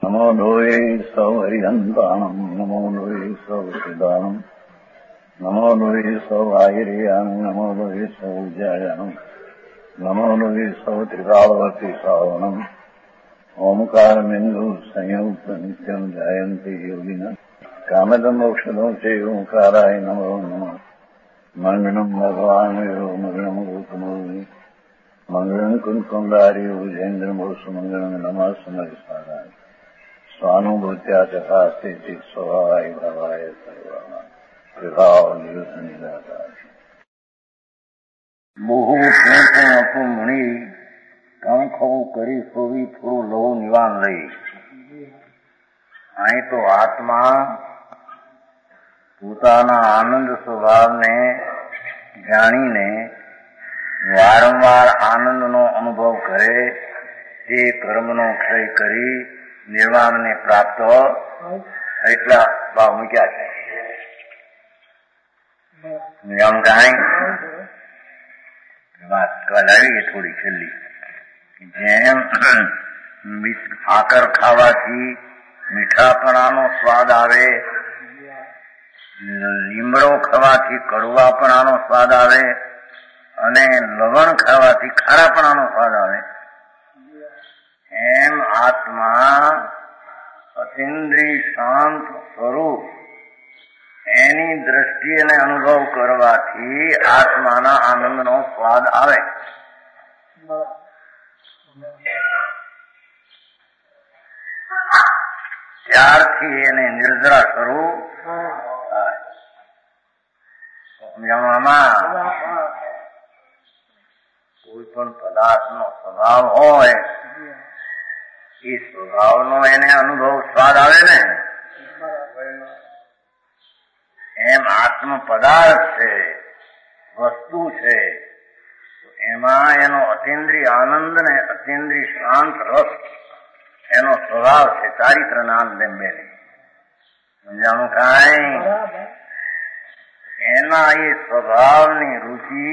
નમો લોહે સૌ હરિહંતાણમ નમો લોહે સૌ સિદ્ધાણમ નમો લોહે સૌ આયર્યાણમ નમો લોહે સૌ જયાણમ નમો લોહે સૌ ત્રિકાળવતી શ્રાવણમ ઓમકારમિંદુ સંયુક્ત નિત્યમ જાયંતી યોગિના કામદમ મોક્ષદો છે ઓંકારાય નમો નમઃ મંગળમ ભગવાન મંગળમ ગોતમોહિ મંગળમ કુંકુંડારી ઉજેન્દ્રમોષ મંગળમ નમઃ સમરિસારાય સ્વાનુભૂત્યા ચકાસ્તે સ્વભાવાય ભાવાય સર્વા વિભાવ નિદાતા બહુ પણ આપું મણી કામ ખવું કરી સોવી થોડું લવું નિવાન લઈ અહીં તો આત્મા પોતાના આનંદ સ્વભાવને જાણીને વારંવાર આનંદનો અનુભવ કરે તે કર્મનો ક્ષય કરી નિર્વાણને પ્રાપ્ત એટલા ભાવ મૂક્યા છે. વાત કલાવી થોડી છેલ્લી જેમ સાકર ખાવાથી મીઠાપણાનો સ્વાદ આવે, લીમડો ખાવાથી કડવાપણાનો સ્વાદ આવે અને લવણ ખાવાથી ખારાપણાનો સ્વાદ આવે, એમ આત્મા અતિન્દ્રિય શાંત સ્વરૂપ એની દ્રષ્ટિને અનુભવ કરવાથી આત્માના આનંદનો સ્વાદ આવે. ત્યારથી એને નિર્જરા સ્વરૂપ કોઈ પણ પદાર્થનો સ્વભાવ હોય એ સ્વભાવનો એને અનુભવ સ્વાદ આવે ને, એમ આત્મ પદાર્થ છે, વસ્તુ છે, એમાં એનો અતિન્દ્રિય આનંદ ને અતિન્દ્રિય શાંત રસ એનો સ્વભાવ છે. ચારિત્ર આનંદ એમ બે સમજાણું કાંઈ? એના એ સ્વભાવની રુચિ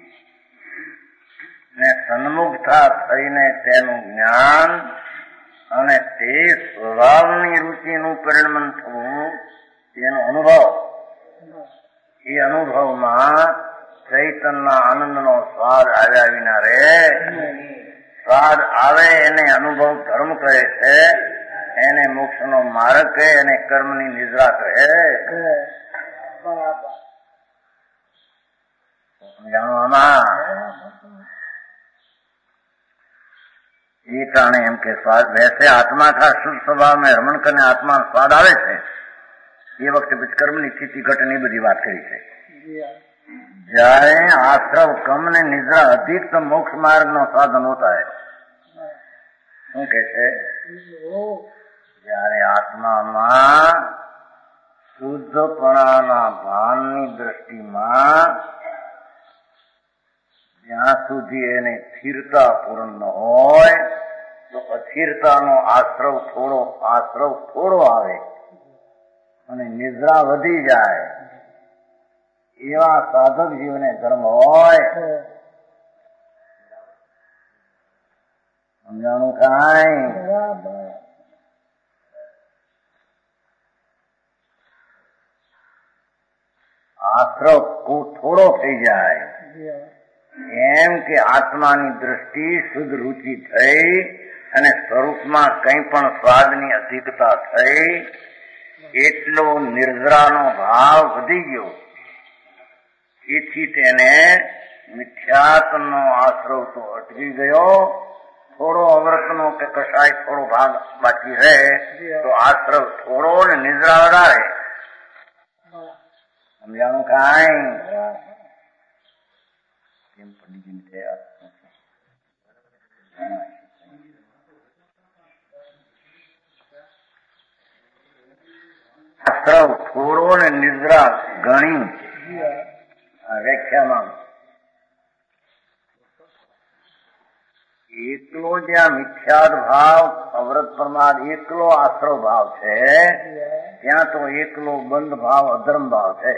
ને સન્મુખતા થઈને તેનું જ્ઞાન અને તે સ્વભાવની રુચિનું પરિણમન થવું એનો અનુભવ, એ અનુભવમાં ચૈતનના આનંદનો સ્વાદ આવ્યા વિના રે. સ્વાદ આવે એને અનુભવ ધર્મ કહે છે, એને મોક્ષનો માર્ગ કહે, એને કર્મની નિદ્રા કહે. જાણવામાં એ કારણે એમ કે स्वाद वैसे आत्मा का शुद्ध स्वभाव में रमण करने आत्मा स्वाद આવે છે એ વખતે કર્મની સ્થિતિ ઘટની બધી વાત કરી છે. જ્યારે આશ્રવ કમ ને નિદ્રા અધિકતમ મોક્ષ માર્ગ નો સાધન હોતા है. શું કે છે? જ્યારે આત્મામાં શુદ્ધપણાના ભાનની દ્રષ્ટિમાં જ્યાં સુધી એને સ્થિરતા પૂર્ણ ન હોય તો અસ્થિરતાનો આશ્રવ થોડો આવે અને નિદ્રા વધી જાય. એવા સાધક જીવને ધર્મ હોય. સમજાણું કાંઈ? આશ્રવ થોડો થઈ જાય એમ કે આત્માની દ્રષ્ટિ શુદ્ધ રુચિ થઈ અને સ્વરૂપમાં કંઈ પણ સ્વાદની અધિકતા થઈ, એટલો નિર્જરાનો ભાવ વધી ગયો. એથી તેને મિથ્યાત્વનો આશ્રવ તો અટકી ગયો. થોડો અમૃતનો કે કશાય થોડો ભાગ બાકી રહે તો આશ્રવ થોડો ને નિદ્રા વધારે. સમજાણું કાંઈ? કેમ પડી ગયું? આશ્રવ થોડો ને નિદ્રા ઘણી વ્યાખ્યામાં એકલો જ્યાં મિથ્યાદ ભાવ અવરત પ્રમાદ એકલો આશ્રવ ભાવ છે, ત્યાં તો એકલો બંધ ભાવ અધર્મ ભાવ છે.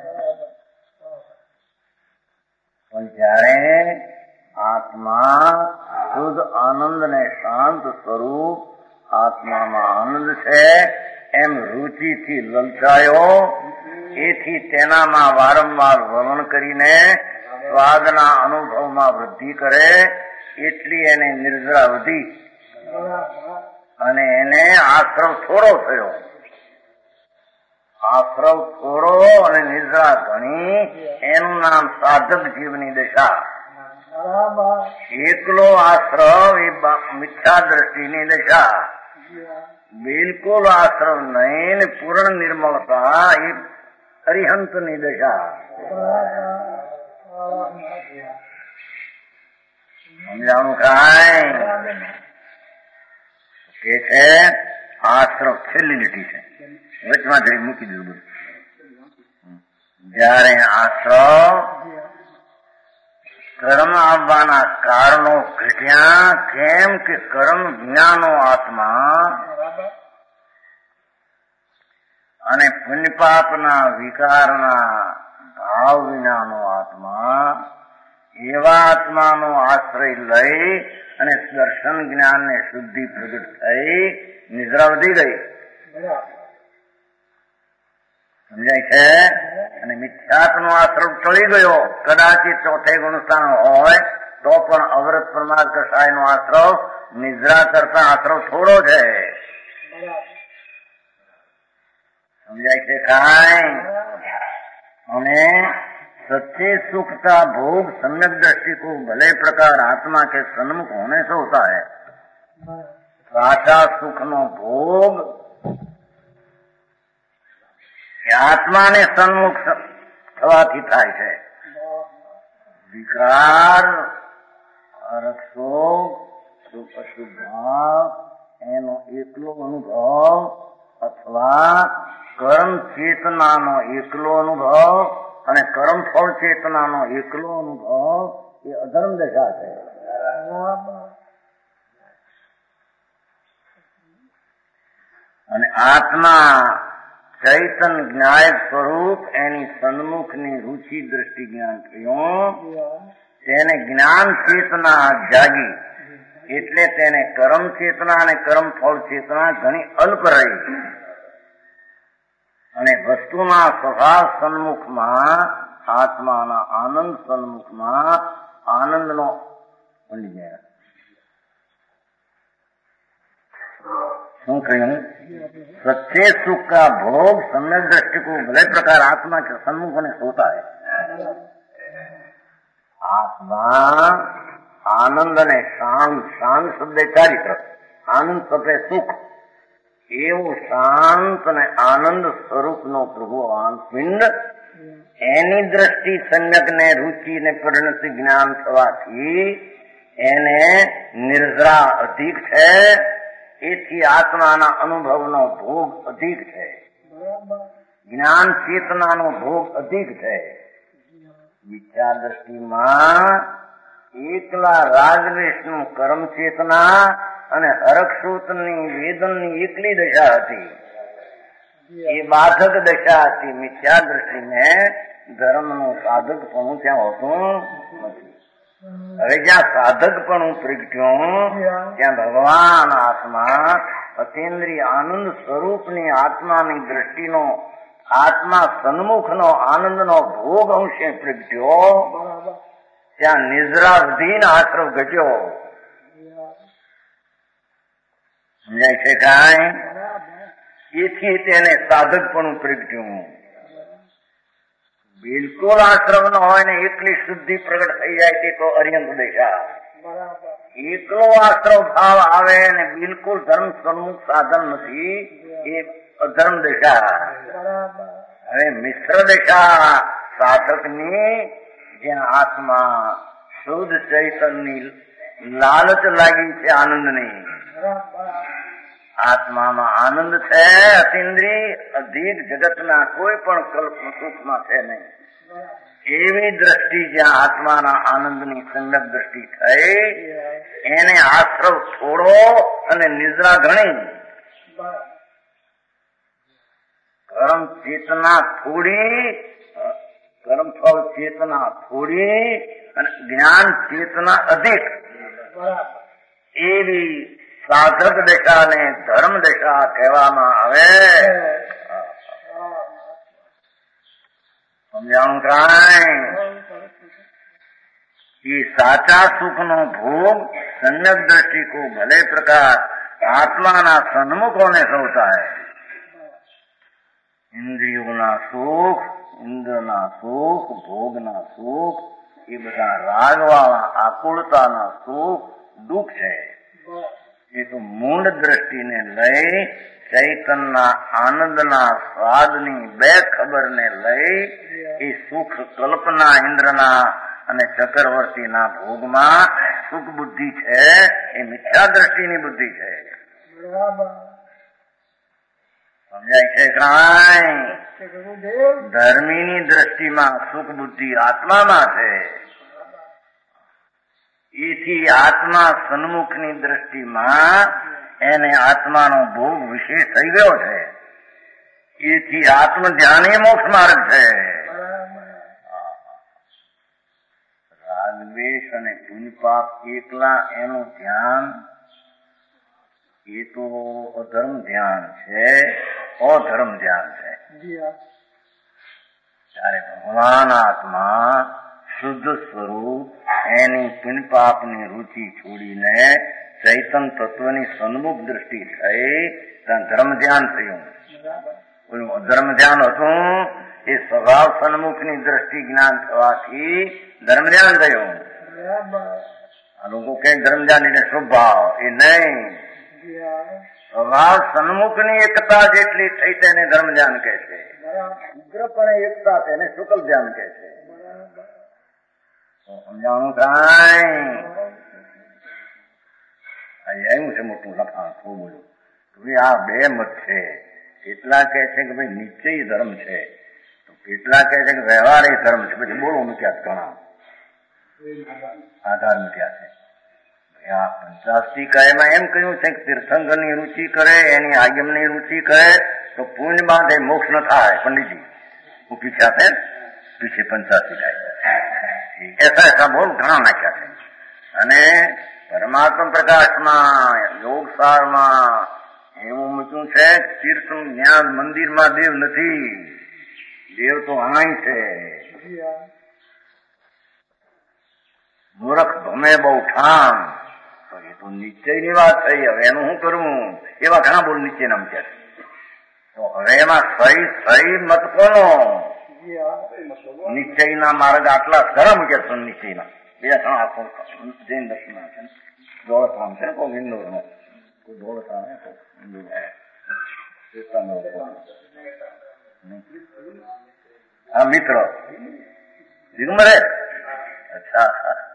પણ જયારે આત્મા શુદ્ધ આનંદ ને શાંત સ્વરૂપ આત્મામાં આનંદ છે એમ રુચિથી લલચાયો, એથી તેનામાં વારંવાર વર્ણન કરીને સ્વાદના અનુભવમાં વૃદ્ધિ કરે, એટલી એને નિર્જરા વધી અને એને આશ્રવ થોડો થયો. આશ્રવ થોડો અને નિદ્રા ઘણી, એનું નામ સાધક જીવની દશા. એકલો આશ્રવ એ મિથ્યા દ્રષ્ટિની દશા, બિલકુલ આશ્રવ નહીં પૂર્ણ નિર્મળતા એ અરિહંતની દશા. સમજાવવાનું કાંઈ કે છે આશ્રવ છેલ્લી લીટી છે, વચમાં જઈ મૂકી દીધું બધું. જયારે આશ્રવ કર્મ આવવાના કારણો ઘટ્યા, કેમ કે કર્મ વિનાનો આત્મા અને પુણ્યપાપના વિકારના ભાવ વિનાનો આત્મા, એવા આત્માનો આશ્રય લઈ અને દર્શન જ્ઞાન ને શુદ્ધિ પ્રગટ થઈ નિદ્રા વધી ગઈ. સમજાય છે? અને મિથ્યાત્વનો આશ્રવ ટળી ગયો. કદાચિત ચોથે ગુણસ્થાન હોય તો પણ અવરત પ્રમાદ કસાયનો આશ્રવ નિદ્રા કરતા આશ્રવ થોડો છે. સમજાય છે કાંઈ? અને सच्चे सुख का भोग सम्यक दृष्टि को भले प्रकार आत्मा के सन्मुख होने से होता है. साचा सुख नो भोग आत्माने सन्मुख થવાથી થાય છે. વિકાર, રક્ષોગ, અશુભાવ એનો એકલો અનુભવ અથવા કર્મ ચેતનાનો એકલો અનુભવ અને કર્મ ફળ ચેતનાનો એકલો અનુભવ એ અધર્મ દશા છે. અને આત્મા ચૈતન જ્ઞાય સ્વરૂપ એની સન્મુખની રુચિ દ્રષ્ટિ જ્ઞાન થયું, તેને જ્ઞાન ચેતના જાગી એટલે તેને કર્મ ચેતના અને કર્મ ફળ ચેતના ઘણી અલ્પ રહી અને વસ્તુના સ્વભાવ સન્મુખમાં, આત્માના આનંદ સન્મુખમાં આનંદનો બની ગયા. શું કહ્યું? सच्चे सुख का भोग सम्यक दृष्टि को भले प्रकार आत्मा के सन्मुख होने होता है. आत्मा आनंद ने शांत, शांत शब्द चारित्र, आनंद शब्द सुख, એવું શાંત અને આનંદ સ્વરૂપનો પ્રભુ પિંડ એની દ્રષ્ટિ સંજ્ઞક ને રુચિ ને પરિણતિ જ્ઞાન થવાથી એને નિર્જરા અધિક છે, એથી આત્માના અનુભવનો ભોગ અધિક છે, જ્ઞાન ચેતનાનો ભોગ અધિક છે. વિચાર દ્રષ્ટિમાં એકલા રાગદ્વેષનું કર્મ ચેતના અને હરકસૂતની વેદનની એકલી દશા હતી, એ બાધક દશા હતી. મિથ્યા દ્રષ્ટિને ધર્મનું સાધકપણું ત્યાં હોતું નથી. હવે જ્યાં સાધકપણું પ્રગટ્યું ત્યાં ભગવાન આત્મા અતીન્દ્રિય આનંદ સ્વરૂપની આત્માની દ્રષ્ટિનો, આત્મા સન્મુખનો આનંદનો ભોગ અંશે પ્રગટ્યો, ત્યાં નિદ્રાવધીન આશ્રવ ઘટ્યો. સમજાય છે કાંઈ? એથી તેને સાધકપણું પ્રગટ્યું. બિલકુલ આશ્રવ ન હોય ને એકલી શુદ્ધિ પ્રગટ થઈ જાય તે તો અર્યંત દશા. એકલો આશ્રવ ભાવ આવે ને બિલકુલ ધર્મ સન્મુખ સાધન નથી, એ અધર્મ દશા. હવે મિશ્ર દશા સાધકની, જ્યાં આત્મા શુદ્ધ ચૈતનની લાલચ લાગી છે આનંદની. આત્મામાં આનંદ છે અતિન્દ્રિય, અધિક જગતના કોઈ પણ કલ્પ સુખમાં છે નહીં. એવી દ્રષ્ટિ જ્યાં આત્માના આનંદની સંગત દ્રષ્ટિ થઈ, એને આશ્રવ થોડો અને નિદ્રા ઘણી. કર્મ ચેતના થોડી, કર્મ ફળ ચેતના થોડી અને જ્ઞાન ચેતના અધિક, એવી સાધક દશાને ધર્મ દશા કહેવામાં આવે. સમજાણું કાંઈ? ये साचा सुख नो भोग सम्यक दृष्टि को भले प्रकार आत्मा ना सन्मुख होने से होता है. इंद्रियों ना सुख, इंद्र ना सुख, भोग ना सुख એ બધા રાગવાળા આકુળતાના સુખ દુઃખ છે. એ તો મૂળ દ્રષ્ટિને લઈ ચૈતનના આનંદના સ્વાદની બે ખબરને લઈ એ સુખ કલ્પના ઇન્દ્રના અને ચક્રવર્તીના ભોગમાં સુખ બુદ્ધિ છે એ મિથ્યા દ્રષ્ટિની બુદ્ધિ છે. સમજાય છે કાંઈ? ધર્મીની દ્રષ્ટિમાં સુખ બુદ્ધિ આત્મામાં છે. એથી આત્મા સન્મુખની દ્રષ્ટિમાં એને આત્માનો ભોગ વિશેષ થઈ ગયો છે. એથી આત્મ ધ્યાન એ મોક્ષ માર્ગ છે. રાગદ્વેષ અને પુણ્યપાપ એકલા એનું ધ્યાન એ તો અધર્મ ધ્યાન છે, અધર્મ ધ્યાન છે. ત્યારે ભગવાન આત્મા શુદ્ધ સ્વરૂપ એની પુણ્યપાપની રુચિ છોડીને ચૈતન તત્વની સન્મુખ દ્રષ્ટિ થઈ ત્યાં ધર્મ ધ્યાન થયું. ધર્મ ધ્યાન હતું એ સ્વભાવ સન્મુખની દ્રષ્ટિ જ્ઞાન થવાથી ધર્મ ધ્યાન થયું. આ લોકો કઈ ધર્મ ધ્યાન એટલે સ્વભાવ એ નહીં, સ્વભાવ સન્મુખની એકતા જેટલી થઈ તેને ધર્મ ધ્યાન કહે છે. ઉગ્રપણે એકતા તેને શુક્લ ધ્યાન કહે છે. સમજાણું કાંઈ? આવ્યું છે મોટું લખાણ ખૂબ બોલું. આ બે મત છે. કેટલા કહે છે કે ભાઈ નિશ્ચય ધર્મ છે, તો કેટલા કહે છે કે વ્યવહાર એ ધર્મ છે. પછી બોલો મૂક્યા ઘણા આધાર મૂક્યા છે. આ પંચાસ્તિકાયમાં એમ કહ્યું છે કે તીર્થંકરની રુચિ કરે, એની આગમની રુચિ કરે તો પુણ્ય બાંધે મોક્ષ ન થાય. પંડિતજી वो पीछे आते हैं, पीछे पंचास्तिकाय ऐसा ऐसा बहुत घણા નાખ્યા છે. અને પરમાત્મા પ્રકાશમાં યોગસારમાં એવું મૂક્યું છે તીર્થ જ્ઞાન મંદિરમાં દેવ નથી, દેવ તો અહીં છે. મૂર્ખ ભમે બહુ ઠામ. તો એ તો નિશ્ચયની વાત થઈ. હવે એનું શું કરવું? એવા ઘણા બોલ નીચેના મૂક્યા છે. તો હવે એમાં સહી મત કોનો? નિશ્ચયના માર્ગ આટલા સરળ મૂક્યા છે. નિશ્ચયના બીજા ઘણા આખો જૈન દર્શન છે. દોડધામ છે કોઈ ઇન્દોર નો, કોઈ દોડધામ હા મિત્ર દિગંબરે અચ્છા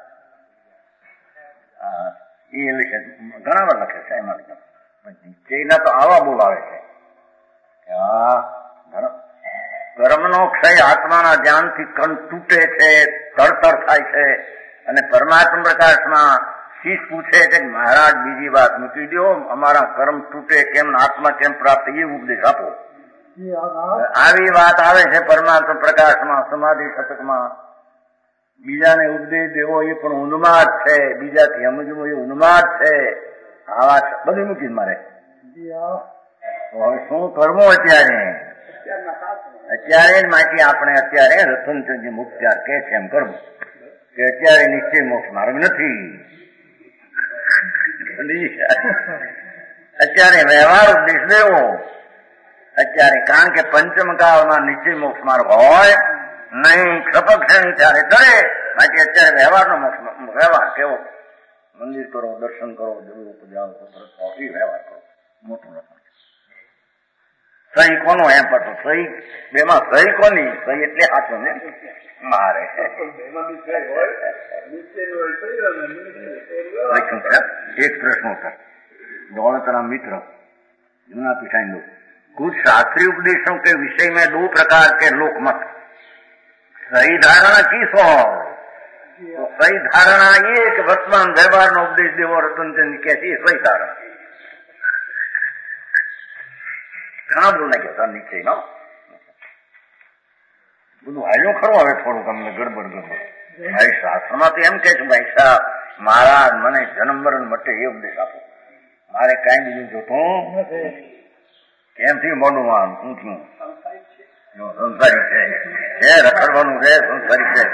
એ લખે ઘણા વાર લખે છે. એમાં નિશ્ચયના તો આવા બોલ આવે છે. કર્મનો ક્ષય આત્માના ધ્યાનથી કણ તૂટે છે, તડતર થાય છે. અને પરમાત્મા પ્રકાશમાં શીશ પૂછે છે કે મહારાજ બીજી વાત મૂકી દો, અમારા કર્મ તૂટે કેમ, આત્મા કેમ પ્રાપ્ત, એ ઉપદેશ આપો. આવી વાત આવે છે પરમાત્મા પ્રકાશમાં સમાધિ શતકમાં. બીજાને ઉપદેશ દેવો એ પણ ઉન્માદ છે, બીજાથી સમજવું એ ઉન્માદ છે. આ વાત બધી મૂકી મારે. હવે શું કરવું અત્યારે? અત્યારે જ માંથી આપણે અત્યારે રતનચંદજી મુક્ત્યાર કે છે એમ કરવું કે અત્યારે નિશ્ચય મોક્ષ માર્ગ નથી. અત્યારે વ્યવહાર ઉપદેશ દેવો અત્યારે, કારણ કે પંચમ કાળમાં નિશ્ચય મોક્ષ માર્ગ હોય નહીં. ક્ષપક્ષણી ત્યારે કરે. બાકી અત્યારે વ્યવહારનો મોક્ષ વ્યવહાર કેવો? મંદિર કરો, દર્શન કરો, જરૂર જાઓ તો એ વ્યવહાર કરો. મોટું લખણ સહી કોનો એમ પડતો? સહી બેમાં સહી કોની? સહી એટલે સાચો ને મારે एक प्रश्न होता दौलतराम मित्र जूना पिछाई लोग कुछ शास्त्रीय उपदेशों के विषय में दो प्रकार के लोक मत सही धारणा की सो तो सही धारणा ये कि वर्तमान व्यवहार नो उपदेश देवो रतनचंद कैसी सही धारणा ઘણા બોલ નાખ્યા નીચે નો બધું હાલ્યું ખરું. હવે થોડુંક અમને ગડબડ ભાઈ શાસ્ત્રમાં તો એમ કે છે ભાઈ સાહેબ મહારાજ મને જન્મ મરણ માટે એ ઉપદેશ આપો. મારે કઈ બીજું જોતું કેમથી મોડું આમ શું થયું સંસારી છે રખડવાનું છે સંસારી છે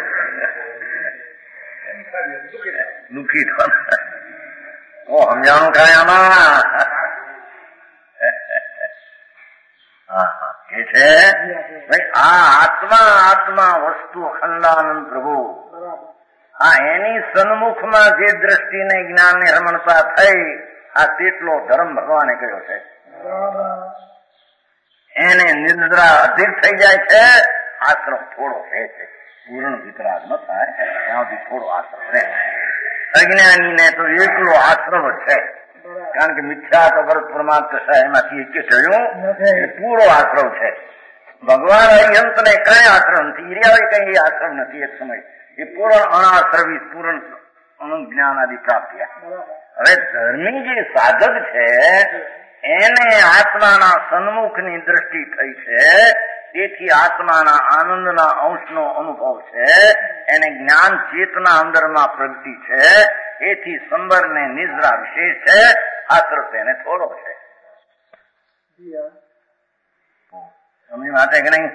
દુઃખી સમજાણું થાય આમાં એ છે ભાઈ આ આત્મા આત્મા વસ્તુ અખંડાનંદ પ્રભુ આ એની સન્મુખમાં જે દ્રષ્ટિને જ્ઞાન ની રમણતા થઈ આ તેટલો ધર્મ ભગવાને કહ્યો છે એને નિદ્રા અધિક થઈ જાય છે આશ્રમ થોડો રહે છે પૂર્ણ વિતરાગ ન થાય ત્યાં સુધી થોડો આશ્રમ રહે અજ્ઞાની ને તો એકલો આશ્રમ જ છે કારણ કે મિથ્યા તો ભરત પરમાર્થ એમાંથી એક ચડ્યું પૂરો આશ્રમ છે ભગવાન અરિહંત ને કઈ આશ્રમ નથી ઈરિયા કઈ આશ્રમ નથી એક સમય એ પૂર્ણ અનાશ્રવી પૂર્ણ અનંત જ્ઞાન આદિ પ્રાપ્ત થયા હવે ધર્મી જે સાધક છે એને આત્માના સન્મુખની દ્રષ્ટિ થઈ છે તેથી આત્માના આનંદના અંશનો અનુભવ છે એને જ્ઞાન ચેતના અંદરમાં પ્રગતિ છે એથી સંબર ને નિદ્રા વિશેષ છે આશ્રમ તેને થોડો છે સમજ વાત કે નહીં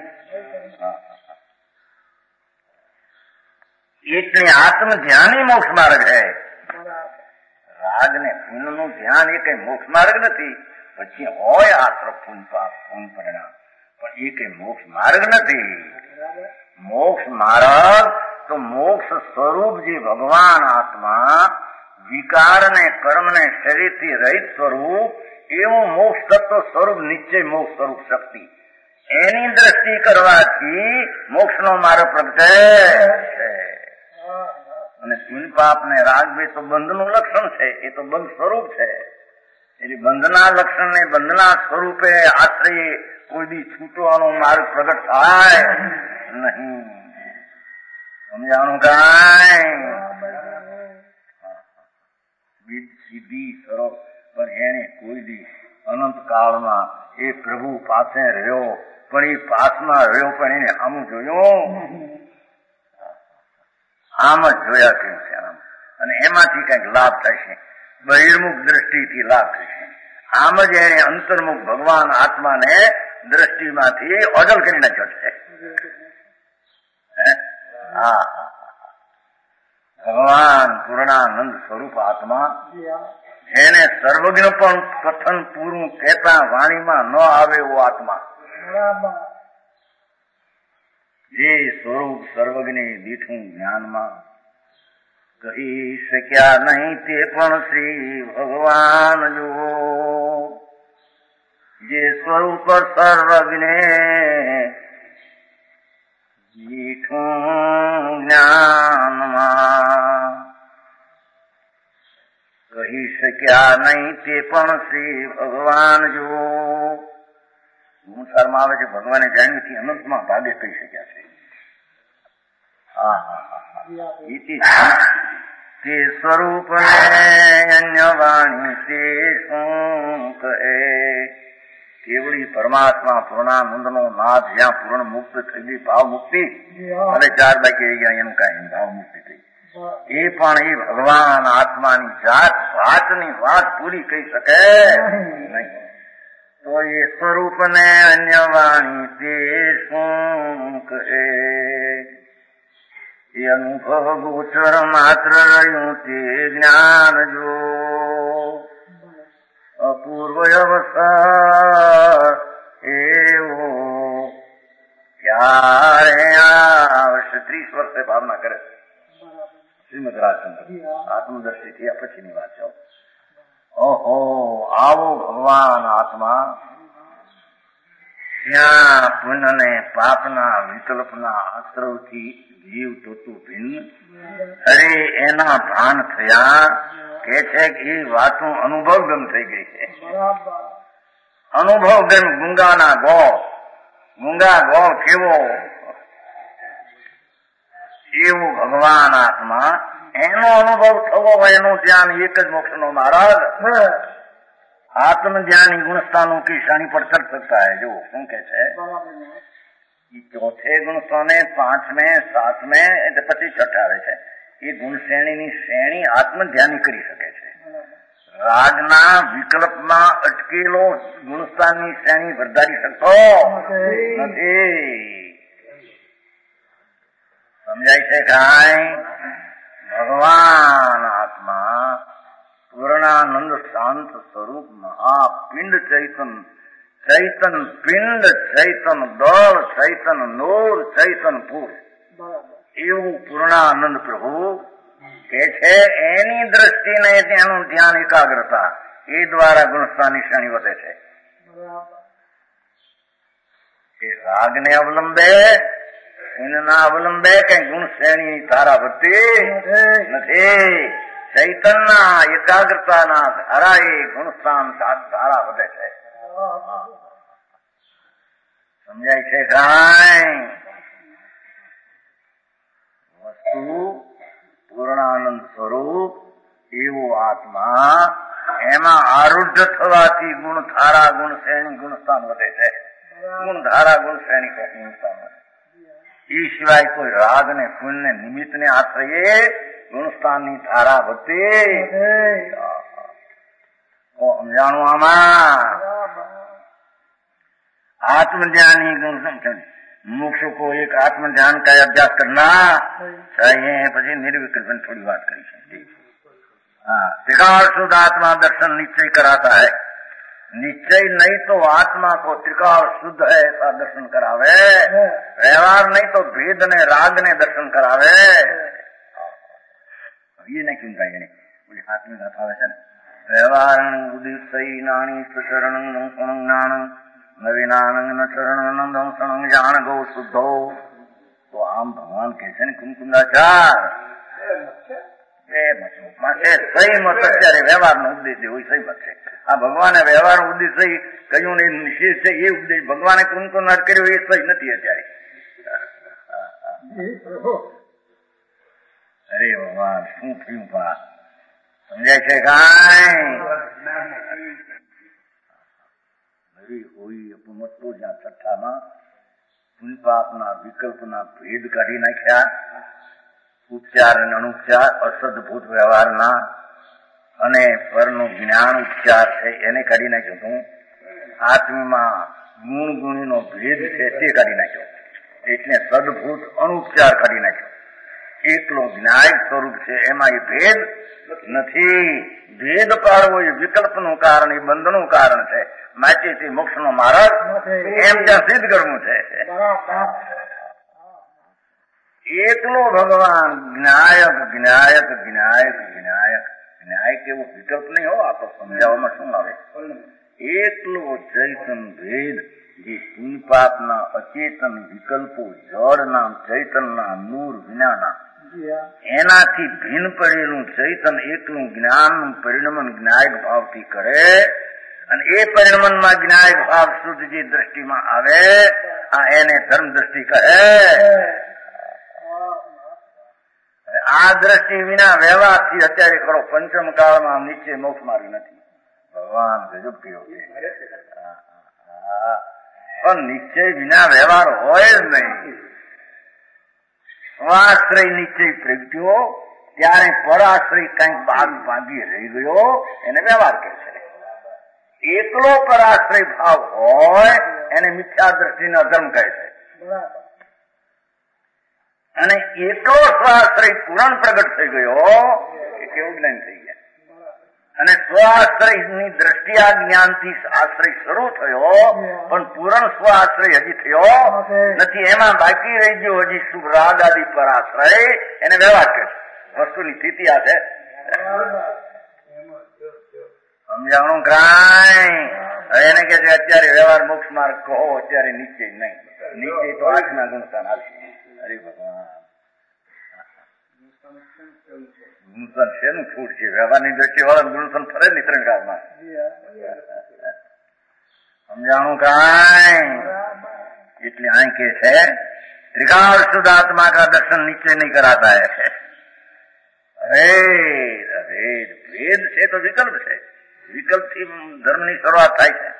એટલે આત્મ ધ્યાન મોક્ષ માર્ગ છે રાગ ને પુણ્ય નું ધ્યાન એ કઈ મોક્ષ માર્ગ નથી પછી હોય આશ્રમ પુણ્ય પરિણામ પણ એ કઈ મોક્ષ માર્ગ નથી મોક્ષ માર્ગ તો મોક્ષ સ્વરૂપ જે ભગવાન આત્મા વિકાર ને કર્મ ને શરીરથી રહિત સ્વરૂપ એવું મોક્ષ તત્વ સ્વરૂપ નિશ્ચય મોક્ષ સ્વરૂપ શક્તિ એની દ્રષ્ટિ કરવાથી મોક્ષ નો માર્ગ પ્રગટે છે અને પુણ્ય પાપ ને રાગ બે તો બંધ નું લક્ષણ છે એ તો બંધ સ્વરૂપ છે એટલે બંધના લક્ષણ ને બંધના સ્વરૂપે આશ્રય કોઈ દી છૂટવાનો માર્ગ પ્રગટ થાય નહીં સમજાણું કઈ સીધી સરળ પણ એને કોઈ દી અનંત કાળમાં એ પ્રભુ પાસે રહ્યો પણ એ પાસમાં રહ્યો પણ એને આમ જોયું આમ જ જોયા કેમ છે આમ અને એમાંથી કઈક લાભ થશે બહિર્મુખ દ્રષ્ટિથી લાભ થશે આમ જ એને અંતર્મુખ ભગવાન આત્માને દ્રષ્ટિમાંથી ઓજલ કરી નાખ્યો છે ભગવાન પૂર્ણાનંદ સ્વરૂપ આત્મા જેને સર્વજ્ઞ પણ કથન પૂરું કહેતા વાણીમાં ન આવે એવો આત્મા જે સ્વરૂપ સર્વજ્ઞ દીઠું જ્ઞાનમાં કહી શક્યા નહીં તે પણ શ્રી ભગવાન જો જે સ્વરૂપ સર્વજ્ઞ દીઠું જ્ઞાનમાં કહી શક્યા નહીં તે પણ શ્રી ભગવાન જો ગુણસારમાં આવે છે ભગવાને જાણ્યુંથી અનંતમાં ભાગે કહી શક્યા છે તે સ્વરૂપ અન્ય વાણી તે શું કહે કેવળી પરમાત્મા પૂર્ણાનંદ નો નાથ જ્યાં પૂર્ણ મુક્ત થઈ ગઈ ભાવ મુક્તિ અને 4 બાકી રહી ગયા એનું કઈ ભાવ મુક્તિ થઈ એ પણ એ ભગવાન આત્માની વાતની વાત પૂરી કહી શકે નહીં તો એ સ્વરૂપ ને અન્ય વાણી તે શું કહે એ અનુભવ ગોચર માત્ર રહ્યું તે જ્ઞાન જો અપૂર્વ અવસર એવો ક્યારે આવશે 30 વર્ષે ભાવના કરે શ્રીમદ રાજચંદ્ર આત્મદર્શી થયા પછીની વાત છે ઓહો આવો ભગવાન આત્મા જ્યાં પુણ્ય ને પાપના વિકલ્પના આશ્રવથી જીવ તોતું ભિન્ન અરે એના ભાન થયા કે છે કે એ વાતો અનુભવગમ થઈ ગઈ છે અનુભવગમ ગુંગાના ગુંગા ગો કેવો એવું ભગવાન આત્મા એનો અનુભવ થવો હોય એનું ધ્યાન એક જ મોક્ષ નો મહારાજ आत्म ज्ञानी गुण स्थानों की श्रेणी पर चढ़ सकता है जो શું કે છે ચોથે ગુણ સ્થાને 5મેं 7મેं પછી છઠ્ઠા આવે છે એ ગુણ શ્રેણીની શ્રેણી આત્મ ધ્યાની કરી શકે છે રાગના વિકલ્પમાં અટકેલો ગુણસ્થાનની શ્રેણી વધારી શકતો નથી. સમજાય છે કાંઈ? ભગવાન આત્મા પૂર્ણાનંદ શાંત સ્વરૂપ મહાપિંડ ચૈતન ચૈતન પિંડ ચૈતન દળ ચૈતન નૂર ચૈતન પુર એવું પૂર્ણાનંદ પ્રભુ કે છે. એની દ્રષ્ટિને તેનું ધ્યાન એકાગ્રતા એ દ્વારા ગુણસ્થાનની શ્રેણી વધે છે. એ રાગને અવલંબે એના અવલંબે કઈ ગુણ શ્રેણી ધારા વધતી નથી. ચૈતનના એકાગ્રતાના ધારા એ ગુણસ્થાન ધારા વધે છે. સમજાય છે કાંઈ? વસ્તુ પૂર્ણાનંદ સ્વરૂપ એવું આત્મા એમાં આરૂઢ થવાથી ગુણ ધારા ગુણ શ્રેણી ગુણસ્થાન વધે છે. ગુણ ધારા ગુણ શ્રેણી ગુણસ્થાન વધે. એ સિવાય કોઈ રાગ ને પુણ્ય ને નિમિત્ત ને આશ્રયે ગુણસ્થાનની ધારા વધતી સમજાણું આમાં. आत्मज्ञानी गुण मुमुक्षु को एक आत्म ध्यान का अभ्यास करना चाहिए. પછી निर्विकल्पन थोड़ी बात करी है. हाँ, त्रिकाल शुद्ध आत्मा दर्शन निश्चय कराता है. निश्चय नहीं तो आत्मा को त्रिकाल शुद्ध है ऐसा दर्शन करावे. व्यवहार नहीं तो भेद ने राग ने दर्शन करावे. ये नहीं क्यों कहेंगे बोले हाथ में गाथा है व्यवहार उदित नाणी चरण ज्ञान नवीनानंद न चरण दंशन जान गो शुद्धो. तो आम भगवान कहते हैं कुमकुंडाचार સહી મત અત્યારે વ્યવહાર નો ઉદ્દેશ હોય સહી મત છે. આ ભગવાને વ્યવહાર નો ઉદ્દેશ સહી કયું ને નિષેધ છે એ ઉપદેશ ભગવાને કુમકુંડાટ કર્યો એ સહી નથી અત્યારે. અરે ભગવાન શું થયું પા સમજાય છે કાંઈ? હોય અપમતો જ્યાં છઠ્ઠામાં પુનપાપના વિકલ્પના ભેદ કાઢી નાખ્યા. ઉપચાર અને અનુપચાર અસદભૂત વ્યવહારના અને પરનું જ્ઞાન ઉપચાર છે એને કાઢી નાખ્યો. હું આત્મમાં ગુણ ગુણીનો ભેદ છે તે કાઢી નાખ્યો. એટલે સદભૂત અનુપચાર કાઢી નાખ્યો. એકલો જ્ઞાયક સ્વરૂપ છે એમાં એ ભેદ નથી. ભેદ પાડવો એ વિકલ્પનું કારણ એ બંધનું કારણ છે. માટે મોક્ષ નો માર્ગ એમ ત્યાં સિદ્ધ કરવું છે. એકલો ભગવાન જ્ઞાયક જ્ઞાયક જ્ઞાયક જ્ઞાયક જ્ઞાયક એવો વિકલ્પ નહીં હો. આ તો સમજાવવામાં શું આવે? એકલો ચૈતન ભેદ જે પુણ્યપાપના અચેતન વિકલ્પો જળના ચૈતનના નૂર વિનાના એનાથી ભિન્ન પડેલું ચૈતન એકલું જ્ઞાનનું પરિણમન જ્ઞાયક ભાવથી કરે અને એ પરિણમનમાં જ્ઞાયક ભાવ શુદ્ધ જે દ્રષ્ટિમાં આવે આ એને ધર્મ દ્રષ્ટિ કહે. આ દ્રષ્ટિ વિના વ્યવહારથી અત્યારે કરો પંચમ કાળમાં નીચે મોક્ષ માર્ગ નથી. ભગવાન ગજબ કયો છે. પણ નિશ્ચય વિના વ્યવહાર હોય જ નહીં. સ્વાશ્રય નિશ્ચય પ્રગટ્યો ત્યારે પરાશ્રય કંઈક ભાગ ભાગી રહી ગયો એને વ્યવહાર કહે છે. એકલો પરાશ્રય ભાવ હોય એને મિથ્યા દ્રષ્ટિનો અધર્મ કહે છે. અને એકલો સ્વાશ્રય પૂરણ પ્રગટ થઈ ગયો એ કેવું જ્ઞાન થઈ ગયા. અને સ્વાશ્રયની દ્રષ્ટિ આ જ્ઞાનથી આશ્રય શરૂ થયો પણ પૂરણ સ્વાશ્રય હજી થયો નથી. એમાં બાકી રહી ગયો હજી શુભ રાગ આદિ પર આશ્રય એને વ્યવહાર કહે છે. વસ્તુની સ્થિતિ આ છે. સમજાણું કાંઈ? એને કે છે અત્યારે વ્યવહાર મોક્ષ માર્ગ કહો અત્યારે નિશ્ચય નહીં. નિશ્ચય તો આજના ગુણસ્થાન આવશે. અરે ભગવાન ગુણસ્થાન શેનું છૂટ છે? વ્યવહારની દ્રષ્ટિ વાળા ગુણસ્થાન ફરે ને ત્રણ કાળમાં. સમજાણું કાંઈ? એટલે અહીં કે છે त्रिकाल शुद्ध आत्मा का दर्शन नीचे नहीं कराता है. भेद भेद भेद से तो विकल्प है. विकल्प થી ધર્મની શરૂઆત થાય છે.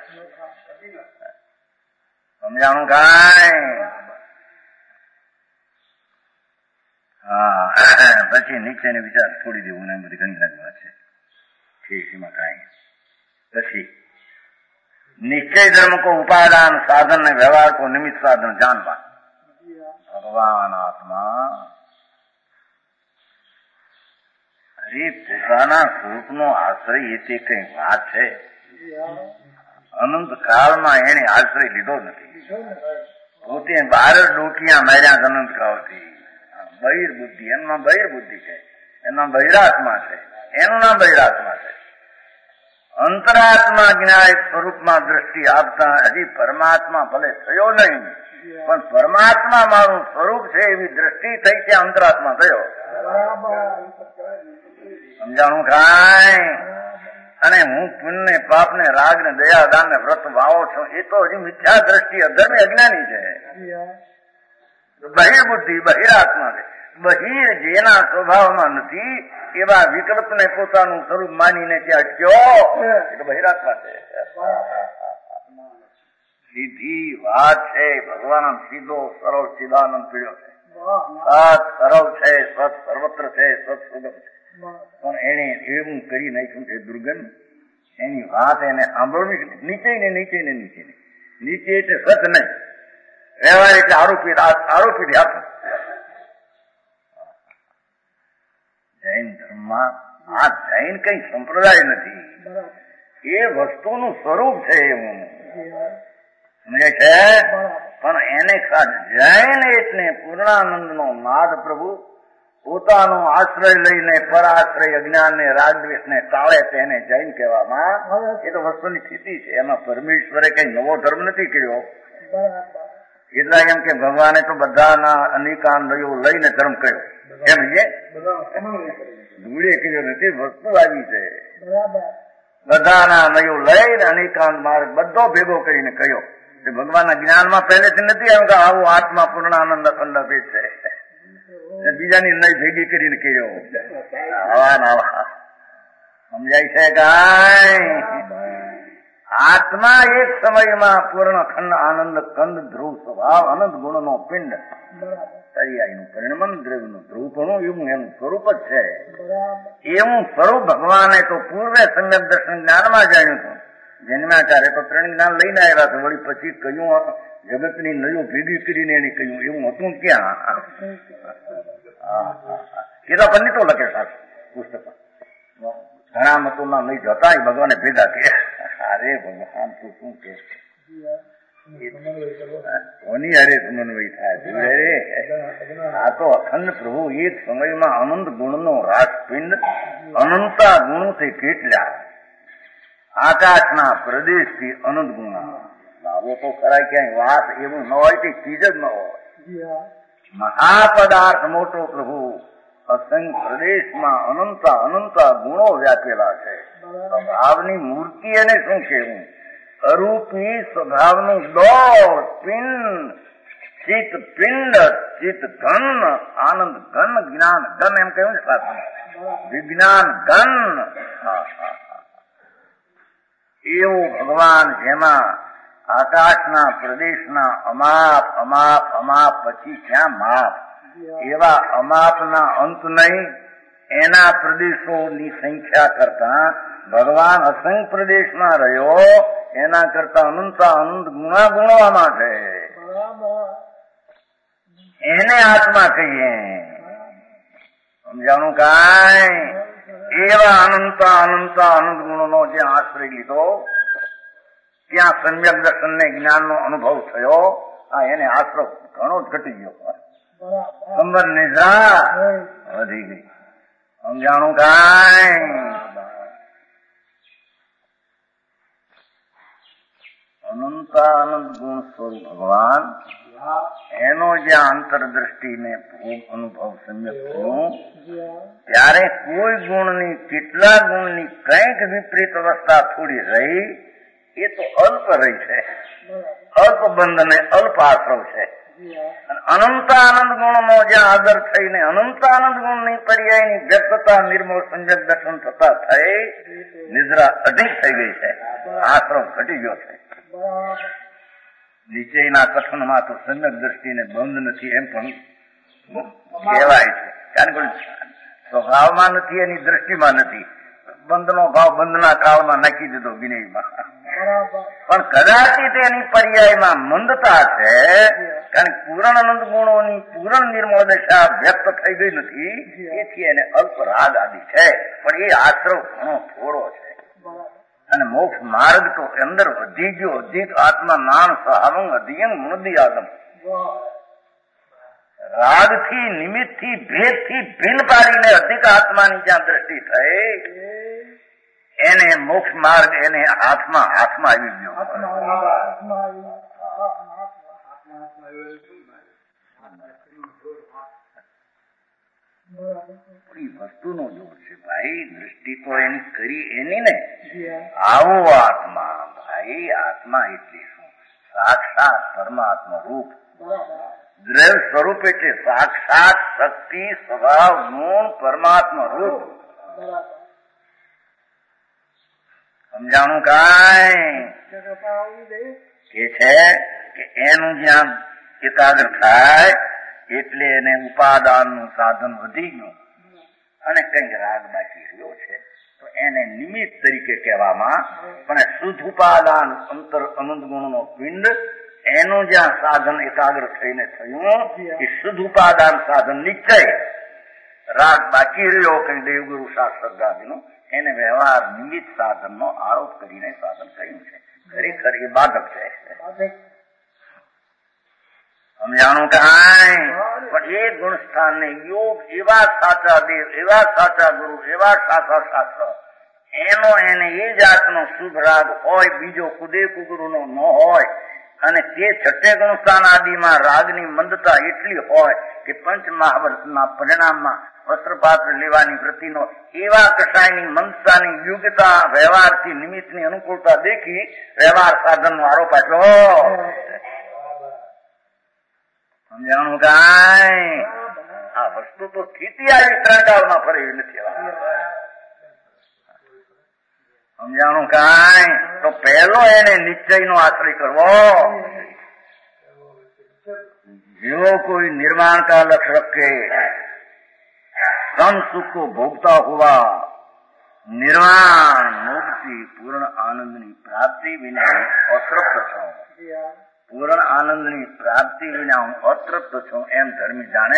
સમજાણું કાંઈ? હા પછી નીચેની વિચાર છોડી દેવું ને બધી ઘણી ઘણી વાત છે. ठीक मकाई પછી निश्चय धर्म को उपादान साधन ने व्यवहार को निमित्त साधन जानवा भगवान आत्मा હરી પોતાના સ્વરૂપનો આશ્રય એ તે કઈ વાત છે? અનંત કાળમાં એને આશ્રય લીધો નથી. પોતે 12 ડોકિયા માર્યા અનંત કાળથી. બહિર બુદ્ધિ, એમાં બહિર બુદ્ધિ છે, એમાં બહિરાત્મા છે, એનું નામ બહિરાત્મા છે. અંતરાત્મા જ્ઞાયક સ્વરૂપમાં દ્રષ્ટિ આપતા હજી પરમાત્મા ભલે થયો નહીં, પણ પરમાત્મા મારું સ્વરૂપ છે એવી દ્રષ્ટિ થઈ છે, અંતરાત્મા થયો. સમજાણું કાંઈ? અને હું પુણ્ય પાપ ને રાગ ને દયા દાન ને વ્રત વાવો છું એ તો હજી મિથ્યા દ્રષ્ટિ અધર્મી અજ્ઞાની છે. બહિર્બુદ્ધિ બહિરાત્મા છે. બહિર જેના સ્વભાવમાં નથી એવા વિકલ્પને પોતાનું સ્વરૂપ માનીને ત્યાં અટક્યો એ તો બહિરાત્મા છે. સીધી વાત છે. ભગવાન સીધો સરળ ચિદાનંદ પીડ્યો છે. સત સરળ છે, સત સર્વત્ર છે, સત સુગમ છે. પણ એને એવું કરી નાખ્યું છે દુર્ગમ. એની વાત એને સાંભળવી નીચે ને નીચે ને નીચે ને નીચે એટલે સત નહીં, વ્યવહાર એટલે આરોપી ધ્યાન. જૈન ધર્મમાં આ જૈન કઈ સંપ્રદાય નથી, એ વસ્તુનું સ્વરૂપ છે એવું સમજે છે. પણ એને જૈન એટલે પૂર્ણાનંદ નો નાદ પ્રભુ પોતાનો આશ્રય લઈને પરાશ્રય અજ્ઞાન ને રાગદ્વેષ ને ટાળે તેને જૈન કહેવામાં. એ તો વસ્તુની સ્થિતિ છે. એમાં પરમેશ્વરે કઈ નવો ધર્મ નથી કર્યો. એટલા એમ કે ભગવાને તો બધાના અનેકાંદયો લઈને ધર્મ કર્યો એમ છે, ધૂળે કર્યો નથી. વસ્તુ આવી છે. બધાના નયો લઈને અનેકાંત માર્ગ બધો ભેગો કરીને કહ્યો. ભગવાનના જ્ઞાનમાં પહેલેથી નથી એમ કે આવું આત્મા પૂર્ણાનંદ અખંડ અભેદ છે. બીજાની નઈ ભેગી કરીને કર્યો. આવા નાવા સમજાય છે કાંઈ? આત્મા એક સમયમાં પૂર્ણ અખંડ આનંદ કંદ ધ્રુવ સ્વભાવ અનંત ગુણનો પિંડ પર્યાયનું પરિણમન દ્રવ્યનું ધ્રુવપણું એવું એનું સ્વરૂપ જ છે. એવું સ્વરૂપ ભગવાને તો પૂર્વે સમ્યક દર્શન જ્ઞાનમાં જાણ્યું હતું. જન્માચાર્ય તો 3 જ્ઞાન લઈને આવ્યા છે. વળી પછી કયું જગતની નયો ભેગી કરીને એને કહ્યું એવું હતું ક્યાં? કેતા પંડિતો લખે સાચું પુસ્તક. ઘણા મતોના નહીં જતા ભગવાને ભેગા કર્યા. અરે ભગવાન તું શું કે કોની અરે સમન્વય થાય? આ તો અખંડ પ્રભુ એક સમયમાં અનંત ગુણનો રાસપિંડ અનંતા ગુણોથી કેટલા આકાશના પ્રદેશથી અનંત ગુણ લાવો તો ખરા. ક્યાંય વાત એવું ન હોય કે ચીજ જ ન હોય. મહાપદાર્થ મોટો પ્રભુ અસંખ્ય પ્રદેશમાં અનંતા ગુણો વ્યાપેલા છે. સ્વભાવની મૂર્તિ એને શું કહેવું? અરૂપી સ્વભાવનું દોડ પિંડ ચિત્ત પિંડ ચિત્ત ઘન આનંદ ઘન જ્ઞાન ઘન એમ કહ્યું છે. વિજ્ઞાન ઘન એવું ભગવાન જેમાં આકાશના પ્રદેશના અમાપ અમાપ અમાપ પછી ક્યાં માપ એવા અમાપના અંત નહીં. એના પ્રદેશોની સંખ્યા કરતા ભગવાન અસંખ્ય પ્રદેશમાં રહ્યો એના કરતા અનંત ગુણા ગુણવામાં છે. એને આત્મા કહીએ. સમજાણું કાંઈ? એવા અનંત ગુણોનો જે આશ્રય લીધો ત્યાં સમ્યક દર્શન ને જ્ઞાન નો અનુભવ થયો. એને આશ્રય ઘણો જ ઘટી ગયો. સંબર નિદ્રા વધી ગઈ. સમજાણું કાંઈ? અનંત ગુણ સ્વરૂપ ભગવાન એનો જ્યાં અંતરદ્રષ્ટિને ભોગ અનુભવ સમ્યક થયું ત્યારે કોઈ ગુણની કેટલા ગુણની કંઈક વિપરીત અવસ્થા થોડી રહી એ તો અલ્પ રહી છે. અલ્પ બંધ ને અલ્પ આશ્રવ છે. અનંત ગુણનો જ્યાં આદર થઈને અનંત ગુણની પર્યાયની વ્યક્તતા નિર્મળ સંજક દર્શન થતા થઈ નિદ્રા અધિક થઈ ગઈ છે. આશ્રમ ઘટી ગયો છે. નીચેના કથનમાં તો સમ્યક દ્રષ્ટિને બંધ નથી એમ પણ કહેવાય છે. કારણ કે સ્વભાવમાં નથી, એની દ્રષ્ટિમાં નથી. બંધનો ભાવ બંધના કાળમાં નાખી દીધો વિનયમાં. પણ કદાચિત એની પર્યાયમાં મંદતા છે, કારણ કે પૂર્ણ આનંદ ગુણોની પૂર્ણ નિર્મળ દશા વ્યક્ત થઈ ગઈ નથી, એથી એને અલ્પ રાગ આદિ છે, પણ એ આશ્રવ ઘણો થોડો છે. અને મોક્ષ માર્ગ તો અંદર વધી ગયો, અધિક આત્મા નાણ સહાવંગ અધિયંગ મુનદી આદમ. રાગથી નિમિત્તથી ભેદથી ભિન્ન પાડીને અધિક આત્માની જ્યાં દ્રષ્ટિ થઈ, એને મોક્ષ માર્ગ એને હાથમાં આવી ગયો. વસ્તુનો જોર છે ભાઈ, દ્રષ્ટિ તો એની કરી એની ને. આવો આત્મા ભાઈ, આત્મા એટલે શું? સાક્ષાત પરમાત્મા રૂપ દ્રવ્ય સ્વરૂપ એટલે સાક્ષાત શક્તિ સ્વભાવ ગુણ પરમાત્મા રૂપ. સમજાણું કાંઈ કે છે કે એનું જ્યાં એકાગ્ર થાય એટલે એને ઉપાદાનનું સાધન વધી ગયું અને કંઈક રાગ બાકી રહ્યો છે તો એને નિમિત્ત તરીકે કહેવામાં. પણ શુદ્ધ ઉપાદાન અંતર અનંત ગુણનો પિંડ એનું જ્યાં સાધન એકાગ્ર થઈને થયું એ શુદ્ધ ઉપાદાન સાધન નિશ્ચય. રાગ બાકી રહ્યો કઈ દેવગુરુ શાસ્ત્રાદિનો, એને વ્યવહાર નિમિત્ત સાધનનો આરોપ કરીને સાધન કહ્યું છે. ખરેખર એ બાધક છે. સમજાણું કાંઈ? પણ એ ગુણ સ્થાનને યોગ એવા સાચા દેવ, એવા સાચા ગુરુ, એવા સાચા શાસ્ત્ર, એનો એને એ જાતનો શુભ રાગ હોય, બીજો કુદે કુગુરુનો ન હોય, અને તે છઠ્ઠે ગુણ સ્થાન આદિમાં રાગની મંદતા એટલી હોય કે પંચ મહાવર્તના પરિણામમાં વસ્ત્રપાત્ર લેવાની વૃત્તિનો એવા કસાયની મંદતાની યોગ્યતા વ્યવહારથી નિમિત્તની અનુકૂળતા દેખી વ્યવહાર સાધનનો આરોપ આપ્યો. સમજાણું કાંઈ? આ વસ્તુ તો સ્થિતિ આવી ત્રણકાળમાં ફરી નથી. સમજાણું કાંઈ? તો પહેલો એને નિશ્ચયનો આશ્રય કરવો. जो कोई निर्वाण का लक्ष्य रखे, सम सुख को भोगता हुआ निर्वाण मुक्ति पूर्ण आनंदની પ્રાપ્તિ વિના અતૃપ્ત છું. પૂર્ણ આનંદની પ્રાપ્તિ વિના હું અતૃપ્ત છું એમ ધર્મી જાણે.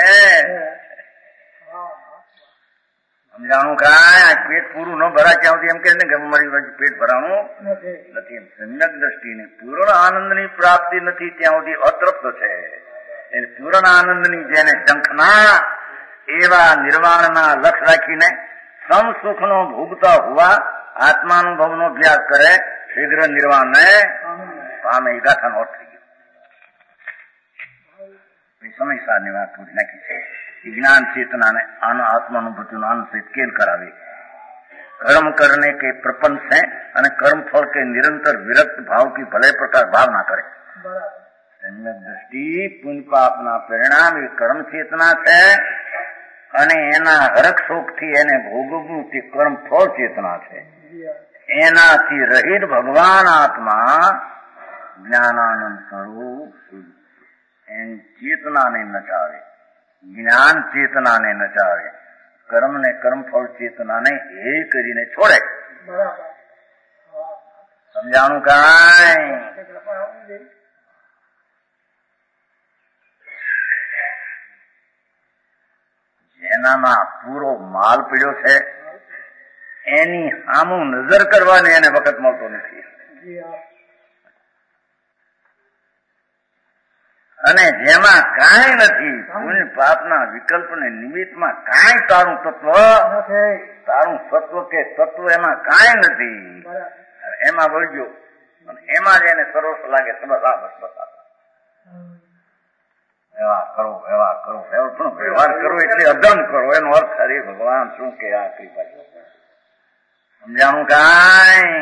સમજાણું કાંઈ? પેટ પૂરું ન ભરા ત્યાં સુધી એમ કે ને મારી પેટ ભરાણું નથી. સમ્યક દ્રષ્ટિની પૂર્ણ આનંદની પ્રાપ્તિ નથી ત્યાં સુધી અતૃપ્ત છે. પૂર્ણ આનંદની જેને ઝંખના એવા નિર્વાણના લક્ષ્ય રાખીને સમ સુખનો ભોગતા હોવા આત્માનુભવનો અભ્યાસ કરે, શીઘ્ર નિર્વાણને પામે. એ ગાથાનો અર્થ થઈ ગયો. સમયસારની વાત પૂરી નાખી છે. ज्ञान चेतना ने आत्मानुभूति अनुचित केल करावे. कर्म करने के प्रपंच है અને કર્મ ફળ કે નિરંતર વિરક્ત ભાવ की ભલે પ્રકાર ભાવના કરે. દ્રષ્ટિ પુણ્ય પાપના પરિણામ એ કર્મ ચેતના છે અને એના હરખ શોખથી એને ભોગવવું તે કર્મ ફળ ચેતના છે. એનાથી રહિત ભગવાન આત્મા જ્ઞાનાનંદ સ્વરૂપ એની ચેતનાને નચાવે, જ્ઞાન ચેતનાને નચાવે, કર્મ ને કર્મફળ ચેતનાને એ કરીને છોડે. સમજાણું કાંઈ? જેનામાં પૂરો માલ પડ્યો છે એની સામું નજર કરવાની એને વખત મળતો નથી. અને જેમાં કાંઈ નથી, પુણ્ય પાપના વિકલ્પ ને નિમિત્તમાં કાંઈ તારું તત્વ, તારું સત્વ કે તત્વ એમાં કાંઈ નથી. એમાં વળજો અને એમાં જ એને સરસ લાગે. વ્યવહાર કરો એટલે અદમ કરો, એનો અર્થ હરે ભગવાન શું કે આ કૃપા. સમજાણું કાંઈ?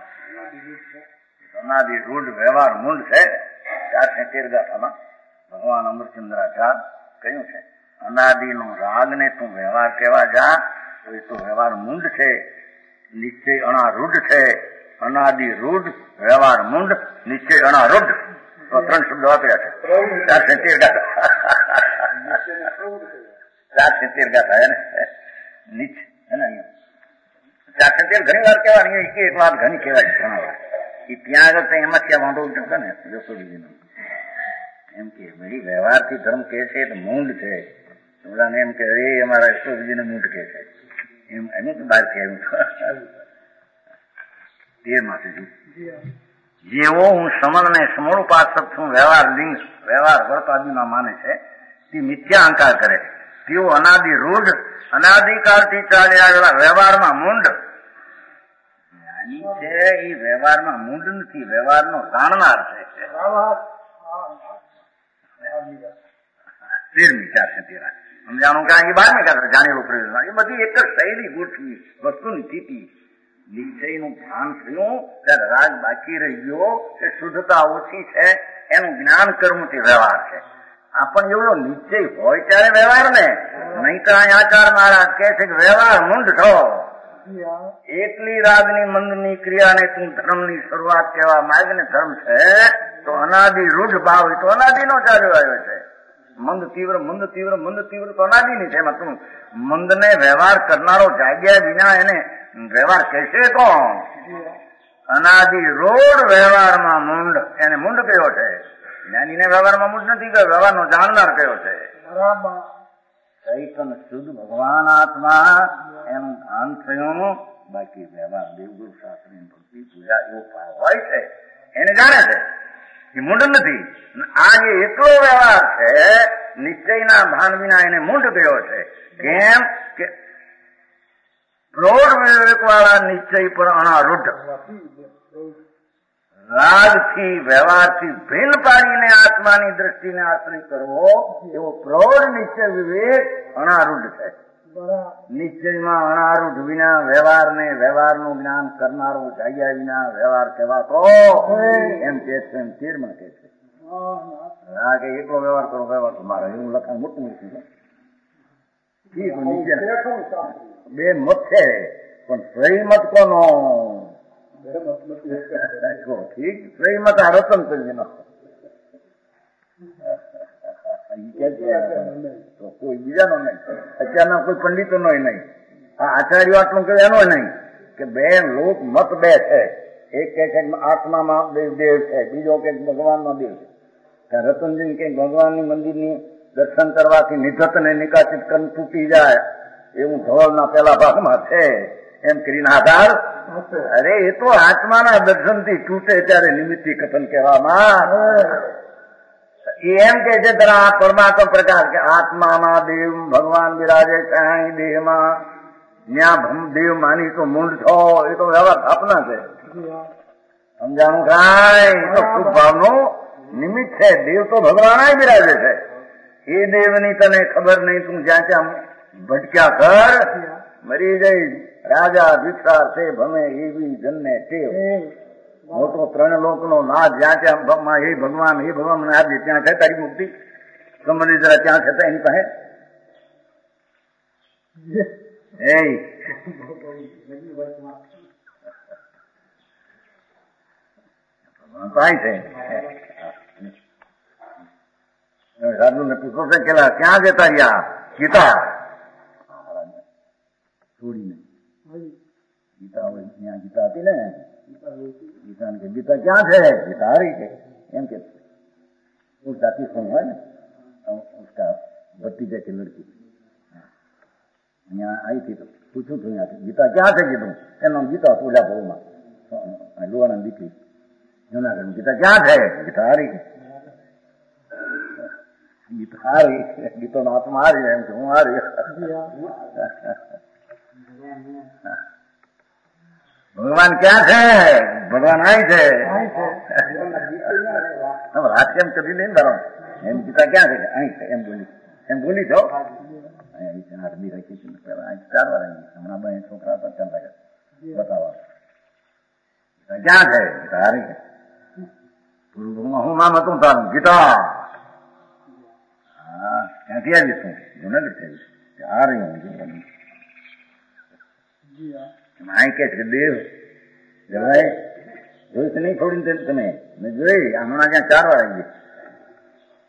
અનાદિ રૂઢ વ્યવહાર મૂળ છે. 473 ગાથામાં ભગવાન અમરચંદ્રાચાર્ય કહ્યું છે, અનાદિ નો રાગ ને તું વ્યવહાર કહેવા જા તો એ તો વ્યવહાર મૂંડ છે, નિશ્ચય અણારૂઢ છે. અનાદિ રૂઢ, વ્યવહાર મૂંડ, નિશ્ચય અણારૂઢ. તો 3 શબ્દો આપ્યા છે. 473 ગાથા 473 ગાથા હે ને ચાખે તેલ ઘણી વાર કહેવાની, એક વાર ઘણી કહેવાય ઘણા વાર. એ ત્યાં આગળ તો એમાં ત્યાં વાંધો ઉઠે ને રસોડીનો એમ કે ભાઈ વ્યવહારથી ધર્મ કે છે તો મૂંડ છે. ઓલાને એમ કે એ અમારા રસોડીને મૂંડ કે છે એમ એને તો બહાર કહેવું. તે માટે જેવો હું સમણ ને સમૂળ ઉપાસક છું, વ્યવહાર લિંગ વ્યવહાર વર્ત આદિમાં માને છે, તે મિથ્યા અહંકાર કરે. તેઓ અનાદિ રૂઢ અનાદિકાળથી ચાલી આવેલા વ્યવહારમાં મૂંડ છે. એ વ્યવહારમાં મૂંડ નથી, વ્યવહારનો જાણનાર છે. 13મી 413 સમજાણું કે એ 12મી કાતર જાણેલું પ્રયોજન. એ બધી એક જ શૈલી ગોઠવી વસ્તુની સ્થિતિ નિશ્ચયનું ધ્યાન થયું ત્યારે રાગ બાકી રહી ગયો કે શુદ્ધતા ઓછી છે એનું જ્ઞાન કરવું તે વ્યવહાર છે. આપણને એવડો નિશ્ચય હોય ત્યારે વ્યવહાર ને, નહીં તો અહીં આચાર મહારાજ કહે છે કે વ્યવહાર મૂંડ છો. એકલી રાગની મંદની ક્રિયાને તું ધર્મની શરૂઆત કહેવા માર્ગ ને ધર્મ છે તો અનાદિ રૂઢ ભાવ તો અનાદિ નો ચાલ્યો આવ્યો છે. મંદ તીવ્ર મંદ તીવ્ર મંદ તીવ્ર તો અનાદિ ની છે. એમાં તું મંદને વ્યવહાર કરનારો જાગ્યા વિના એને વ્યવહાર કહેશે કોણ? અનાદિ રોડ વ્યવહારમાં મૂંડ, એને મૂંડ કયો છે. જ્ઞાનીને વ્યવહારમાં મૂંડ નથી કયો, વ્યવહારનો જાણનાર કયો છે. ચૈતન્ય શુદ્ધ ભગવાન આત્મા એનું ભાન થયું. બાકી વ્યવહાર દેવગુરુ શાસ્ત્રી ભક્તિ પૂજા એવો ભાવ હોય છે એને જાણે છે, એ મૂંડ નથી. આ જે એટલો વ્યવહાર છે નિશ્ચયના ભાન વિના એને મૂંડ કયો છે. કેમ કે પ્રૌઢ વિવેક વાળા નિશ્ચય પર અનારૂઢ રાગથી વ્યવહારથી ભિન્ન પાડીને આત્માની દ્રષ્ટિને આશ્રય કરવો એવો પ્રૌઢ નિશ્ચય વિવેક અનારૂઢ છે. નિશ્ચયમાં અનારૂઢ વિના વ્યવહારને વ્યવહારનું જ્ઞાન કરનારો જાગ્યા વિના વ્યવહાર કહેવાતો એમ કે છે. એમ 13માં કે છે હા કે એટલો વ્યવહાર કરો, વ્યવહાર તો મારે એવું લખાણ મોટું મૂકી બે મત છે પણ સહી મત કોનો? ઠીક સહી મત આ રતન કરી કોઈ બીજાનો નહીં, અત્યારના કોઈ પંડિતો નો નહીં, આ આચાર્યો આટલું કહે એનો નહીં કે બે લોક મત બે છે. એક કે આત્મામાં દેવ છે, બીજો કે ભગવાનનો દેવ છે. રતનજી કે ભગવાનની મંદિરની દર્શન કરવાથી નિધત ને નિકાસિત કન તૂટી જાય એવું ધોળના પેલા ભાગમાં છે એમ કરીને આધાર. અરે એ તો આત્માના દર્શનથી તૂટે ત્યારે નિમિત્તિ કથન કહેવામાં. એમ કે છે તરા પરમાત્મા પ્રકાશ કે આત્મામાં દેવ ભગવાન બિરાજે છે અહીં દેહમાં, ત્યાં દેવ માની તો મૂંડ છો. એ તો વ્યવહાર સ્થાપના છે. સમજાણું કાંઈ? એ તો શુભ ભાવનો નિમિત્ત છે. દેવ તો ભગવાન બિરાજે છે. એ દેવની તને ખબર નહીં, તું જ્યાં ત્યાં ભટક્યા કર. મરી ગઈ રાજા વિસ્તાર છે ભમે એવી જન્મે ટેવ. મોટો 3 લોકનો નાથ જ્યાં ત્યાં એ ભગવાન મને આપજે ત્યાં છે તારી મુક્તિ. કમલી જરા ત્યાં છે એની પાસે કાંઈ છે. સાધુ ને પૂછો છે કે ક્યાં જતા રહ્યા ગીતા છોડીને? ગીતા હોય ત્યાં ગીતા હતી ને, ગીતા કે ગીતા ક્યાં છે? ગીતા હારી કે એમ કે જાતિ फोन હોય ને उसका भतीजे की लड़की यहाँ आई थी तो पूछू थी यहाँ गीता क्या थे कीधु એનું નામ ગીતા પૂજા ભવમાં લોહાના દીકરી જુનાગઢ. ગીતા ક્યાં છે? ગીતા હારી ગીતા હારી ગીતો નો આત્મા હારી એમ કે હું હારી. ભગવાન ક્યાં છે? ભગવાન અહીં છે. રાત કેમ કરી લઈને બરાબર એમ ગીતા ક્યાં છે? અહીં છે એમ બોલી છો. 8મી રાખી છે 4 વાર આવી. હમણાં 2 છોકરા હતા ચાલ લાગ્યા બતાવવા. ક્યાં છે? ગીતા હારી છે. પૂર્વમાં હું નામ હતું તારું? ગીતા. હા ક્યાંથી આવીશ હું? જુનાગઢ થી આવીશ. આ રહી હું અહીં કે છે દેવ જવાય જોઈશ નહીં છોડીને તમે મેં જોઈ હમણાં ત્યાં 4 વાર આવી.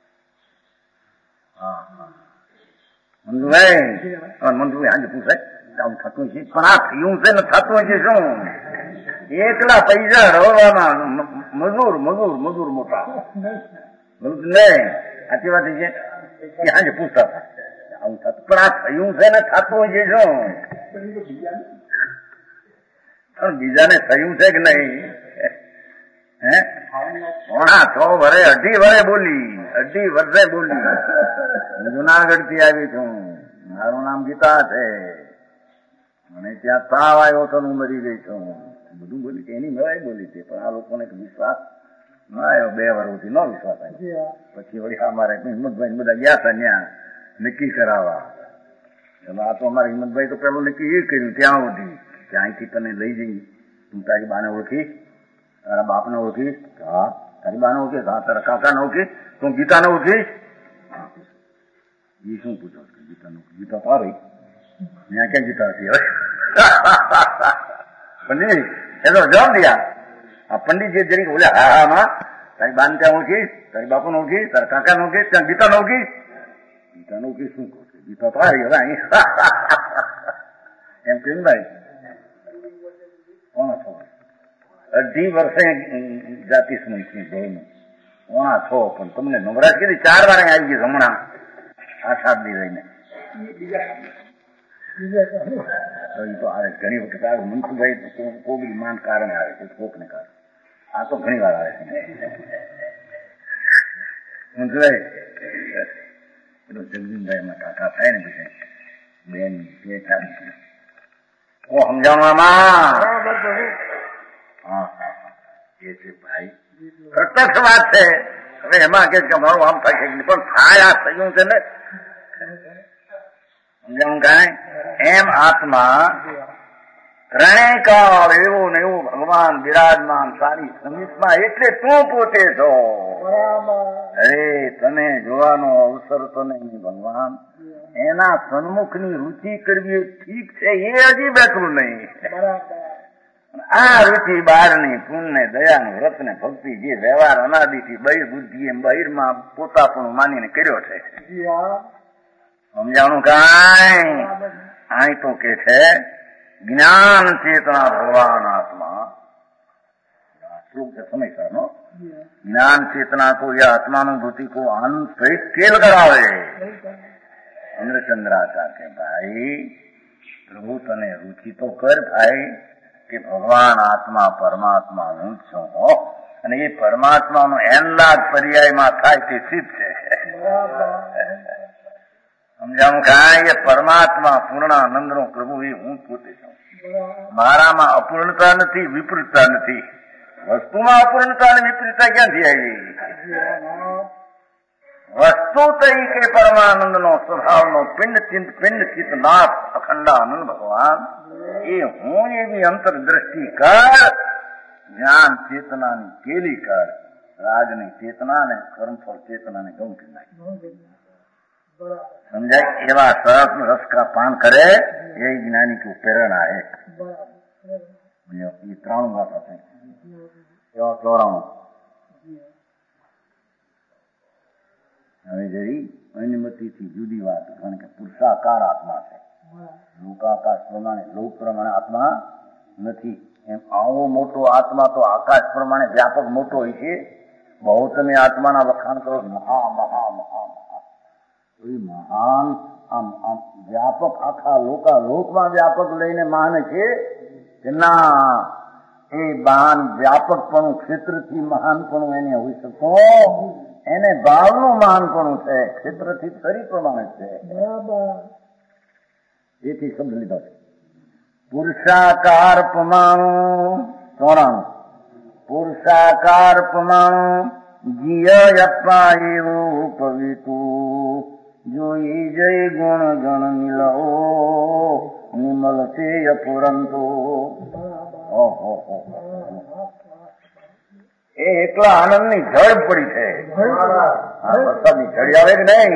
મંજુભાઈ મંજુભાઈ આજે પૂછાય આવું થતું છે પણ આ થયું છે ને થતું છે શું એકલા પૈસા રળવાના મજૂર મજૂર મજૂર મોટા નહીં સાચી વાત છે ત્યાં જ પૂછતા હતા આવું થતું પણ આ થયું છે ને થતું છે શું પણ બીજાને થયું છે કે નહીં હે 6 વરે 2.5 વરે બોલી 2.5 વર્ષે બોલી જુનાગઢ થી આવી છું મારું નામ ગીતા છે મને ત્યાં તાવ આવ્યો તો હું મરી ગઈ છું બધું બોલી એની મેળાઈ બોલી છે પણ આ લોકોને વિશ્વાસ ના આવ્યો 2 વર્ષથી ન વિશ્વાસ આવ્યો પછી વળી અમારે હિંમતભાઈ બધા ગયા હતા ત્યાં નક્કી કરાવવા આ તો અમારા હિંમતભાઈ તો પેલું નક્કી એ કર્યું ત્યાં સુધી કે અહીંથી તને લઈ જઈ તું તારી બાને ઓળખી તારા બાપને ઓળખીશ હા તારી બાને ઓળખીશ હા તારા કાકાને ઓળખીશ તું ગીતાને ઓળખીશ એ શું પૂછો ગીતાને ગીતા તારી ત્યાં ક્યાં ગીતા હતી હવે પંડિત એ તો જવાબ દયા આ પંડિત જે જરીક બોલ્યા હા હા માં તારી બાને ત્યાં ઓળખીશ તારી બાપુને ઓળખીશ તારા કાકાને ઓળખીશ ત્યાં ગીતાને ઓળખીશ ગીતાને ઓળખીશ શું કહો ગીતા તારી હવે એમ કેમ ભાઈ 2.5 વર્ષે જાતિ સમજી ગયું 6 પણ તમને નવરાશ કીધી 4 વાર આવી ગઈ હમણાં 8 દી રહીને તો આવે ઘણી વખત આવે મનસુભાઈ કોબી માન કારણે આવે છે કોકને કારણે આ તો ઘણી વાર આવે છે મનસુભાઈ જગદીનભાઈ એમાં કાકા થાય ને બીજે બેન બે થાય ઓ સમજાણું આમાં હા એ છે ભાઈ પ્રત્યક્ષ વાત છે હવે એમાં કે મારું આમ થાય પણ થાય આ થયું છે ને સમજાણું કાંઈ એમ આત્મા ત્રણેય કાળ એવો ને એવો ભગવાન બિરાજમાન સારી સમીપમાં એટલે તું પોતે છો અરે તને જોવાનો અવસર તો નહીં ભગવાન એના સન્મુખની રુચિ કરવી ઠીક છે એ હજી બેઠું નહીં આ રુચિ બહારની પુણ્ય દયાનું વ્રત ને ભક્તિ જે વ્યવહાર અનાદિથી બહિર બુદ્ધિ એમ બહિરમાં પોતાપણું માનીને કર્યો છે સમજાણું કાંઈ અહીં તો કે છે જ્ઞાન ચેતના ભગવાન આત્મા श्लोक से समझ नो ज्ञान चेतना को या आत्मानुभूति को आनंद सहित केल करावे चंद्राचार्य के भाई प्रभु तने रुचि तो कर भाई कि भगवान आत्मा परमात्मा હું છું અને એ પરમાત્માનો એનલાદ પર્યાયમાં થાય તે સિદ્ધ છે સમજાવું કાંઈ એ પરમાત્મા પૂર્ણાનંદનો પ્રભુ એ હું પોતે છું મારામાં અપૂર્ણતા નથી વિપરીતતા નથી વસ્તુમાં અપૂર્ણતા અને વિપરીતતા ક્યાંથી આવી વસ્તુ તરીકે પરમાનંદનો સ્વભાવનો પિંડ ચિત્ત નાથ અખંડાનંદ ભગવાન એ હું એવી અંતરદ્રષ્ટિ કર જ્ઞાન ચેતનાની કેલી કર રાજની ચેતના ને કર્મફળ ચેતનાને ગમતી નાખી સમજાય એવા સરસ રસ का पान करे यही ज्ञानी की प्रेरणा है ये 3 વાત છે એવા 94 હવે જરી અનુમતિથી જુદી વાત કારણ કે પુરુષાકાર આત્મા છે લોકાકાશ પ્રમાણે લોક પ્રમાણે આત્મા નથી એમ આવો મોટો આત્મા તો આકાશ પ્રમાણે વ્યાપક મોટો હોય છે બહુ તમે આત્માના વખાણ કરો મહા મહા મહા મહાન આમ આમ વ્યાપક આખા લોકમાં વ્યાપક લઈને માને છે કે ના એ બાન વ્યાપકપણું ક્ષેત્રથી મહાનપણું એને હોઈ શકો એને ભાવનું મહાનપણું છે ક્ષેત્રથી શરીર પ્રમાણે છે એથી શબ્દ લીધો છે પુરુષાકાર પ્રમાણુ 94 પુરુષાકાર પ્રમાણુ જીય અપ્પા એવું પવિતું જોઈ જય ગુણ ગણ મિલો નિમલ છે અપુરંતો એ એકલા આનંદ ની જળ પડી છે વરસાદની ઝડી આવે કે નહીં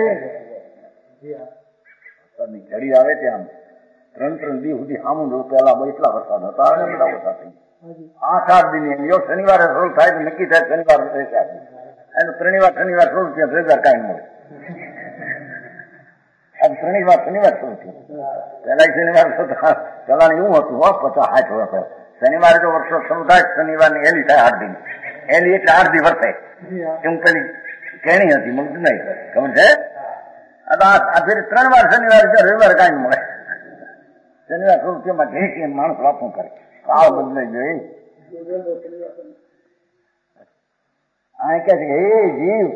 વરસાદની ઝડી આવે ત્યાં 3 દી સુધી સામું પેલા એટલા વરસાદ હતા અને બધા વરસાદ થઈ 8 દિન એમ શનિવારે શરૂ થાય તો નક્કી થાય શનિવાર એનું શનિવાર શરૂ થયા રવિવાર કાંઈ મળે अब શનિવાર શું થયું? પેલા શનિવાર પેલા એવું હતું 50-60 વર્ષ. શનિવારે જો વર્ષો શરૂ થાય શનિવારની એલી થાય 8 દિન. એલી એટલે 8 દી વર્તે એમ પેલી કેણી હતી મને નહીં ખબર છે. આ ફેર 3 વાર શનિવાર રવિવાર કાંઈ મળે. શનિવાર શરૂ થયો ઘેર માણસ વાપું કરે કાળ બદલાઈ ગયો. આ કહે છે હે જીવ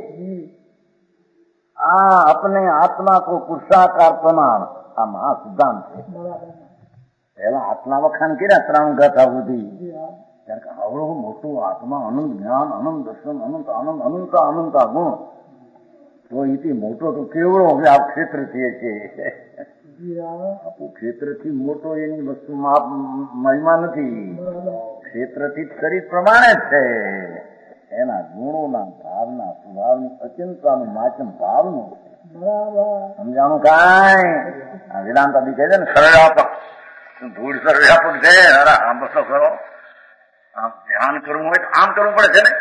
अपने आत्मा को पुरुषाकार प्रमाण आ महा सिद्धांत है. पहला आत्मा वखान કર્યા 3 ગાથા સુધી ત્યારે આવડો મોટો આત્મા અનંત જ્ઞાન અનંત દર્શન અનંત આનંદ અનંત અનંત ગુણ તો એથી મોટો તો કેવડો હવે આ ક્ષેત્રથી છે. આપણું ક્ષેત્રથી મોટો એની વસ્તુમાં મહિમા નથી. ક્ષેત્રથી શરીર પ્રમાણે જ છે. એના ગુણોના ભાવના સ્વભાવની અચિંતાનું માચમ ભાવનું સમજાણું કાંઈ. વેદાંત બી કહે છે ને સર્વવ્યાપક. ધૂળ સર્વવ્યાપક છે. આમ બસો કરો આમ ધ્યાન કરવું હોય તો આમ કરવું પડે છે ને.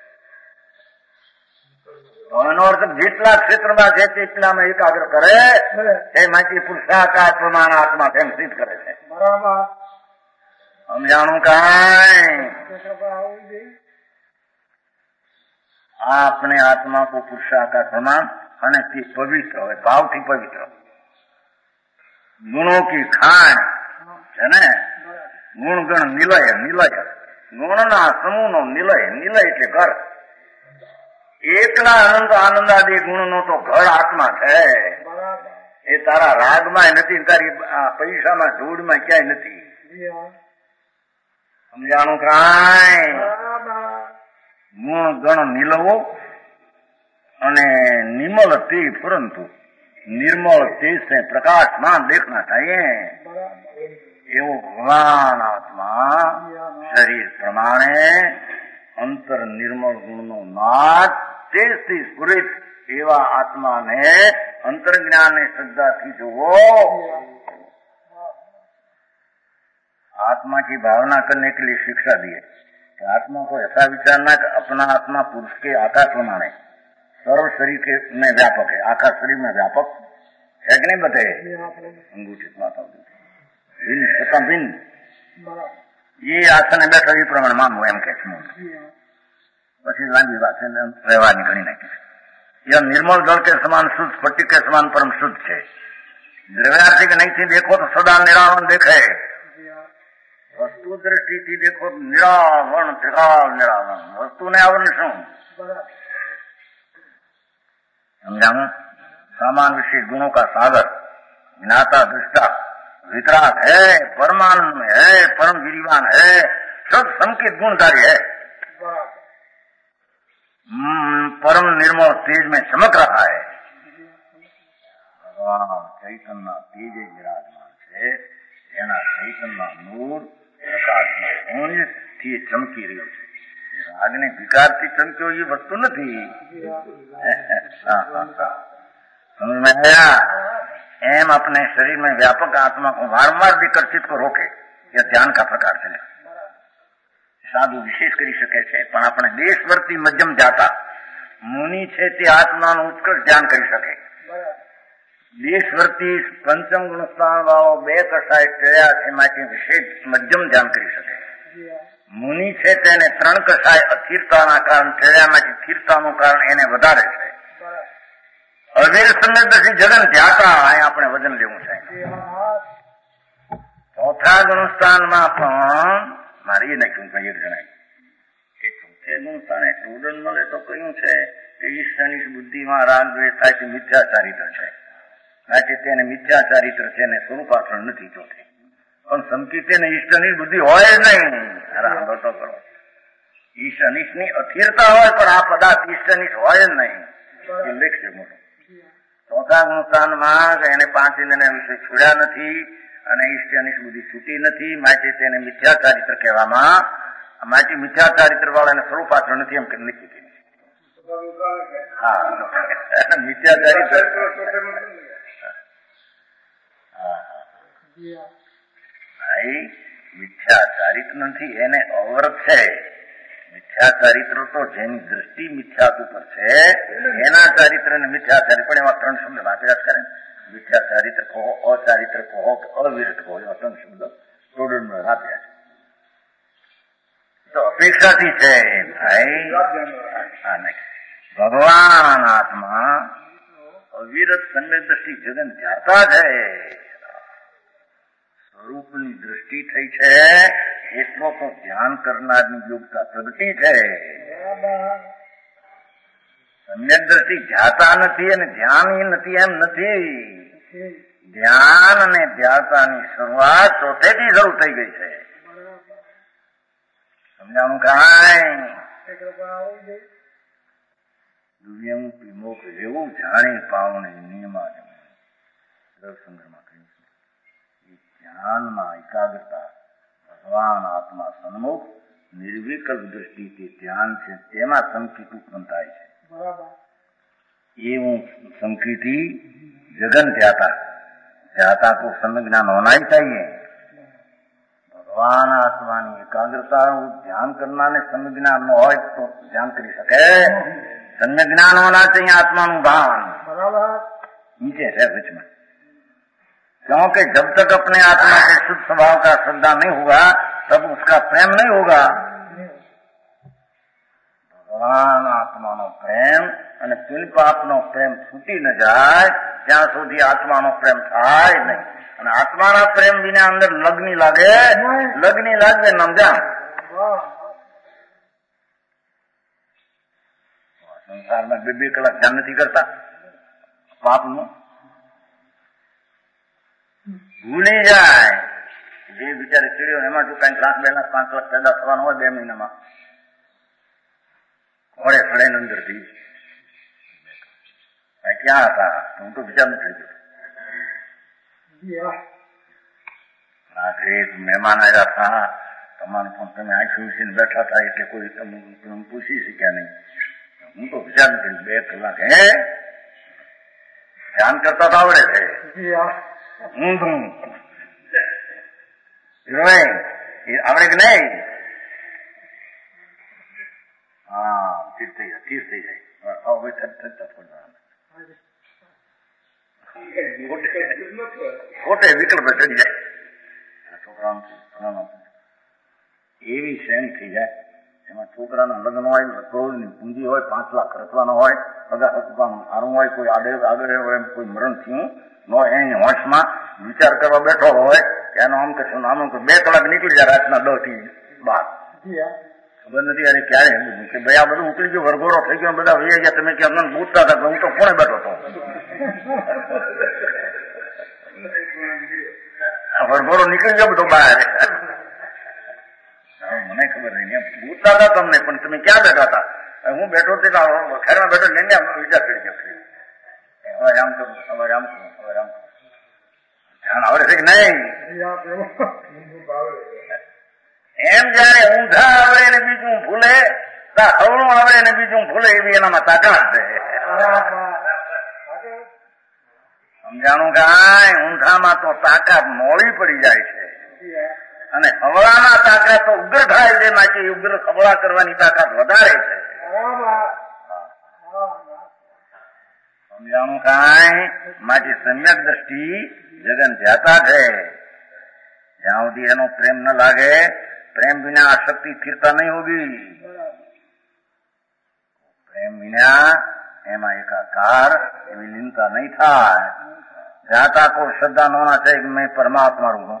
તો એનો અર્થ જેટલા ક્ષેત્રમાં છે તેટલામાં એકાગ્ર કરે એમાંથી પુરુષાકાર પ્રમાણ આત્મા તેમ સિદ્ધ કરે છે. સમજાણું કાંઈ. अपने आत्मा को पुरुषाकार प्रमाण અને તે પવિત્ર હોય ભાવથી પવિત્ર. ગુણો की ખાણ છે ને. ગુણ ગણ નિલય નિલય ગુણના સમૂહનો નિલય નિલય એટલે ઘર. એકલા અનંત આનંદાદી ગુણનો તો ઘર આત્મા છે. એ તારા રાગમાં નથી, તારી પૈસામાં ધૂળમાં ક્યાંય નથી. સમજાણું કાંઈ. ગુણ ગણ નિલવો અને નિમલ તે પરંતુ निर्मल तेज से प्रकाशमान देखना चाहिए. एवं भगवान आत्मा शरीर प्रमाणे अंतर निर्मल गुण नो नाथ तेज थी स्फुरित एवं आत्मा ने अंतर ज्ञान ने श्रद्धा थी जो वो आत्मा की भावना करने के लिए शिक्षा दी है कि आत्मा को ऐसा विचारना कि अपना आत्मा पुरुष के आकार प्रमाणे सर्व शरीर के में व्यापक है. आकार शरीर में व्यापक है कि नहीं बताए. अंगूठी माता भिन्न तथा भिन्न ये आसन बैठो ये प्रमाण मानव एम के પછી લાંબી વાત છે વ્યવહારની ઘણી નાખી. यह निर्मल जल के समान शुद्ध स्फटिक के समान परम शुद्ध है. द्रव्यार्थिक नहीं थी देखो तो सदा निरावरण देखे. वस्तु दृष्टि थी देखो तो निरावरण त्रिकाल निरावरण. वस्तु ने आवरण शू समझाऊं. सामान विशेष गुणों का सागर ज्ञाता दृष्टा वितराग है, परमानंद में है, परम गिरिवान है, सब संकेत गुणकारी है. परम निर्मल तेज में चमक रहा है. भगवान चैतन्य तेज विराजमान है. एना चैतन्य नूर प्रकाश में थी चमकी રહ્યો છે. રાગને વિકારથી ચમક્યો એ વસ્તુ નથી. समझ में आया. एम अपने शरीर में व्यापक आत्मा को वारंवार विकर्षित को रोके यह ध्यान का प्रकार છે. સાધુ વિશેષ કરી શકે છે પણ આપણે દેશવર્તી મધ્યમ જાતા મુનિ છે તે આત્માનું ઉત્કર્ષ ધ્યાન કરી શકે. દેશવર્તી પંચમ ગુણસ્થાન વાળો બે કસાય કર્યા એમાંથી વિશેષ મધ્યમ ધ્યાન કરી શકે. મુનિ છે તેને ત્રણ કસાય અસ્થિરતાના કારણ કર્યામાંથી સ્થિરતાનું કારણ એને વધારે છે. અવેર સંદર્ભથી જગન ધ્યાતા અહીં આપણે વજન લેવું છે. ચોથા ગુણસ્થાનમાં પણ મારે એ નાખ્યું કઈ એક જણાય કે ચોથે ગુણસ્થાને સ્ટુડન્ટ મળે તો કહ્યું છે કે ઈષ્ટનિષ્ઠ બુદ્ધિમાં રાગ દ્વેષ થાય છે મિથ્યા ચારિત્ર છે. બાકી તેને મિથ્યા ચારિત્ર છે ને સ્વરૂપાચરણ નથી ચોથે. પણ સંકિતે ને ઈષ્ટનિષ્ઠ બુદ્ધિ હોય જ નહીં. સાંભળો તો કરો. ઈષ્ટનિષ્ઠની અસ્થિરતા હોય પણ આ પદાર્થ ઈષ્ટનિષ્ઠ હોય જ નહીં. ઉલ્લેખ છે મોટો. ચોથા ગુણસ્થાનમાં એને 5 ઇન્દ્રિય વિશે છોડ્યા નથી અને ઈષ્ટનિષ્ઠ બુદ્ધિ છૂટી નથી. માટે તેને મિથ્યા ચારિત્ર કહેવામાં. માટે મિથ્યા ચારિત્ર વાળાને સ્વરૂપાચરણ નથી એમ કે નક્કી કર્યું. હા મિથ્યા ચારિત્ર ભાઈ મિથ્યા ચારિત્ર નથી એને અવરત છે. મિથ્યા ચારિત્ર તો જેની દ્રષ્ટિ મિથ્યાત ઉપર છે એના ચારિત્ર ને મિથ્યા ચારિત્ર પણ એમાં 3 શબ્દ વાપર્યા કરે. મિથ્યા ચારિત્ર કહો, અચારિત્ર કહો કે અવિરત કહો, એવા 3 શબ્દ સ્ટુડન્ટ આપ્યા છે. તો અપેક્ષાથી છે ભાઈ. ભગવાન આત્મા અવિરત સમ્યક દ્રષ્ટિ જગન ધ્યાતા છે. સ્વરૂપની દ્રષ્ટિ થઈ છે એટલો તો ધ્યાન કરનારની યોગ્યતા પ્રગટી છે. સમ્યક દ્રષ્ટિ ધ્યાતા નથી અને ધ્યાન નથી એમ નથી. ધ્યાન અને ધ્યાતાની શરૂઆત ચોથેથી શરૂ થઈ ગઈ છે. સમજાણું કાંઈ? દુનિયાનું પીમોક એવું જાણી પાવને નિયમા સંગ્રહમાં કહ્યું છે. એ ધ્યાનમાં એકાગ્રતા ભગવાન આત્મા સન્મુખ નિર્વિકલ્પ દ્રષ્ટિ તે ધ્યાન છે તેમાં સંકિત ઉત્પન્ન થાય છે. એવું संकृति जगन ध्याता को समय ज्ञान होना ही चाहिए. भगवान आत्मा की एकाग्रता ध्यान करना ने समय ज्ञान न हो तो ध्यान कर सके. समय ज्ञान होना चाहिए आत्मा नु भान नीचे है बीच में. क्योंकि जब तक अपने आत्मा के शुद्ध स्वभाव का श्रद्धा नहीं होगा तब उसका प्रेम नहीं होगा. ભગવાન આત્માનો પ્રેમ અને પિન પાપનો પ્રેમ છૂટી ન જાય ત્યાં સુધી આત્માનો પ્રેમ થાય નહીં. અને આત્માના પ્રેમ વિના અંદર લગ્ની લાગે નમજાણ. સંસારમાં 2 કલાક ધ્યાન નથી કરતા પાપનું ભૂલી જાય. જે બિચારે ચીડ્યો એમાં જો કઈક લાખ 2 લાખ 5 લાખ પેદા થવાનું હોય 2 મહિનામાં ઘોડે સડે અંદર થી ક્યાં હતા હું તો વિચાર નથી કર્યો. એક મહેમાન આવ્યા હતા તમારું પણ તમે આંખી ઉછીને બેઠા હતા એટલે કોઈ તમે પૂછી શક્યા નહીં. હું તો વિચાર નથી કર્યું 2 કલાક હે ધ્યાન કરતા તો આવડે છે ઊંધું આવડે કે નહીં? હા ઠીક થઈ જાય. ખોટે વિકલ્પ ચડી જાય છોકરાનું. એવી શ્રેણી થઈ જાય એમાં છોકરાના લગ્ન હોય, કરોડની પૂંજી હોય, 5 લાખ ખર્ચવાનો હોય, અગા હકવાનું સારું હોય, કોઈ આગળ હોય, કોઈ મરણ થયું ન એની હોશમાં વિચાર કરવા બેઠો હોય એનો આમ કે શું આમ 2 કલાક નીકળી જાય રાતના 10 થી 12. ખબર નથી અરે ક્યારે કે ભાઈ આ બધું ઉકળી ગયું, વરઘોડો થઈ ગયો, બધા વૈયા ગયા. તમે કે અમને પૂછતા હતા હું તો કોણે બેઠો હતો. વરઘોડો નીકળી ગયો બધો બહાર. મને ખબર નહીં પૂછતા હતા તમને પણ તમે ક્યાં બેઠા હતા? હું બેઠો ખેરમાં બેઠો લઈને વિચાર કરી ગયો હવે આમ કરું હવે આમ કરું હવે આમ કરું. ધ્યાન આવડે છે કે નહીં? એમ જયારે ઊંધા આવડે ને બીજું ભૂલે, હવણું આવડે ને બીજું ભૂલે એવી એનામાં તાકાત છે. સમજાણું કાંઈ? ઊંધામાં તો તાકાત મોડી પડી જાય છે અને હવળાના તાકાત તો ઉગ્ર થાય છે. માટે ઉગ્ર હવળા કરવાની તાકાત વધારે છે. સમજાણું કાંઈ? માટે સમ્યક દ્રષ્ટિ જગન ધ્યાતા છે. જ્યાં સુધી એનો પ્રેમ ન લાગે, प्रेम बिना आसक्ति स्थिरता नहीं होगी. प्रेम बिना एमा एकाकार विलीनता नहीं था. जाता को श्रद्धा न होना चाहिए कि मैं परमात्मा हूं.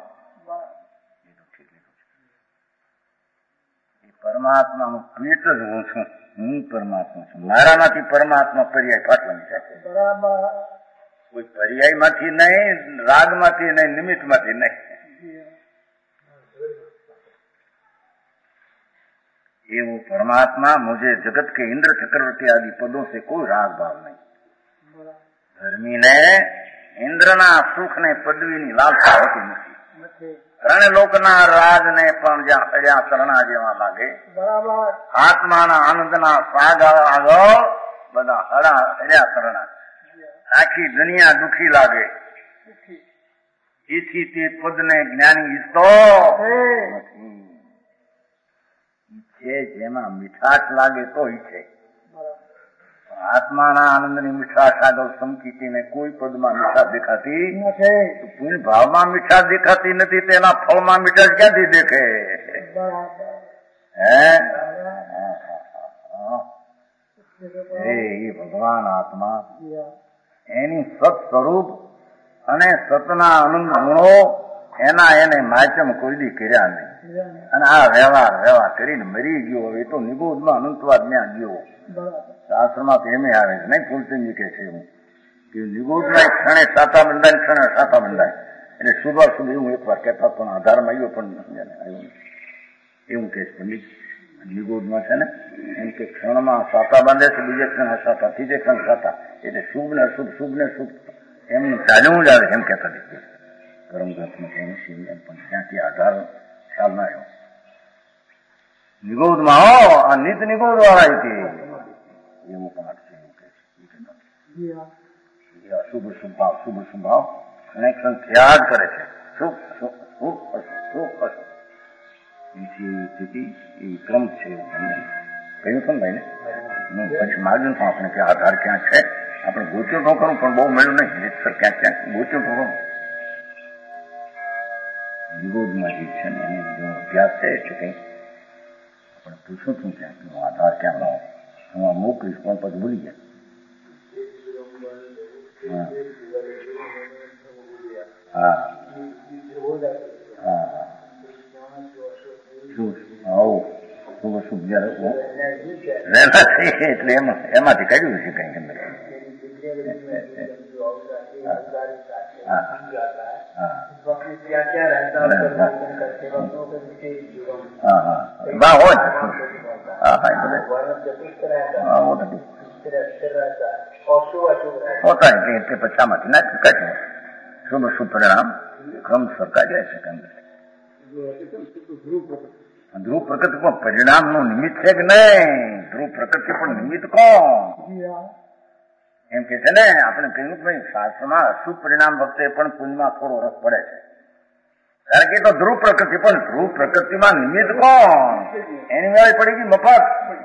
परमात्मा નું પેટ જ હું છું, હું પરમાત્મા છું. મારામાંથી પરમાત્મા પર્યાય પાટવાની છે. કોઈ પર્યાયમાંથી નહીં, રાગમાંથી નહીં, નિમિત્તમાંથી નહીં. ये वो परमात्मा मुझे जगत के इंद्र चक्रवर्ती आदि पदों से कोई राग भाव नहीं. धर्मी ने इंद्रना सुख ने पदवी ની લાલસા હોતી નથી. ત્રણલોકના રાજને પણ જ્યાં અડ્યા તરણા જેવા લાગે, આત્માના આનંદના સ્વાદ આગળ બધા અડ્યા તરણા, આખી દુનિયા દુખી લાગે. એથી તે પદને જ્ઞાની ઈચ્છતો નથી. જેમાં મીઠાશ લાગે તો ઈચ્છે, આત્માના આનંદની મીઠાશ આગળ સમકીને કોઈ પદમાં મીઠાશ દેખાતી નથી. પુણ્ય ભાવમાં મીઠાશ દેખાતી નથી, તેના ફળમાં મીઠાશ ક્યાંથી દેખે? એ ભગવાન આત્મા એની સત સ્વરૂપ અને સતના આનંદ ગુણો એના એને માચમ કોઈ દી કર્યા નહીં. અને આ વ્યવહાર કરીને મરી ગયો. હવે તો નિબોધમાં અનંતવાદ ત્યાં ગયો. શાસ્ત્રમાં તો એમ આવે છે નહીં, ફૂલચંદજી કે છે એવું કે નિબોધમાં એક ક્ષણે સાતા બંધાય, ક્ષણે સાતા બંધાય. એટલે સુધા સુધી એવું એકવાર કહેતા પણ આધારમાં આવ્યો પણ આવ્યું એવું કે છે નિબોધમાં છે ને, એમ કે ક્ષણમાં સાતા બાંધે છે, બીજે ક્ષણ સાતા, ત્રીજે ક્ષણ સાતા. એટલે શુભ ને અશુભ, શુભ ને શુભ એમનું ચાલ્યું જ આવે એમ કહેતા નથી. કર્મ ગ્રંથમાં પણ ત્યાંથી આધાર ખ્યાલ ના આવ્યો. નિબોધમાં આ નિત નિબોધ વાળા એવું પાઠ છે. એવું કે છે અશુભ શુભ ભાવ, શુભ શુભ ભાવ કનેક્શન થયા જ કરે છે. શુભ શુભ શુભ અશુભ, શુભ અશુભ સ્થિતિ એ ક્રમ છે. કહ્યું પણ ભાઈ ને પછી માગ્યું પણ આપણે કે આધાર ક્યાં છે. આપણે ગોત્યો ન કરું પણ બહુ મળ્યું નહીં. રીતસર ક્યાંક ક્યાંક ગોત્યો તો કરું. નિરોધમાં જે છે ને એનો જો અભ્યાસ છે એટલે કંઈ આપણે પૂછું છું ક્યાંક આધાર ક્યાં નો હું આ મોકલીશ પણ પછી ભૂલી ગયા. હા હા શુભ શુભ જયારે એટલે એમાંથી કાઢ્યું છે કઈ અંદર. હોતા એટલે પછી આમાંથી નાખ્યું કાઢ્યું. શુભ શુભ પરિણામ ક્રમસર કાઢ્યા છે. ધ્રુવ પ્રકૃતિ પણ પરિણામ નું નિમિત્ત છે કે નહીં? ધ્રુવ પ્રકૃતિ પણ નિમિત્ત કોણ? એમ કે છે ને આપણે કહ્યું કે શાસ્ત્રમાં અશુભ પરિણામ વખતે પણ પુણ્યમાં થોડો રસ પડે છે. કારણ કે તો ધ્રુવ પ્રકૃતિ પણ ધ્રુવ પ્રકૃતિમાં નિમિત્ત કોણ? એની વાળી પડી ગઈ મફત.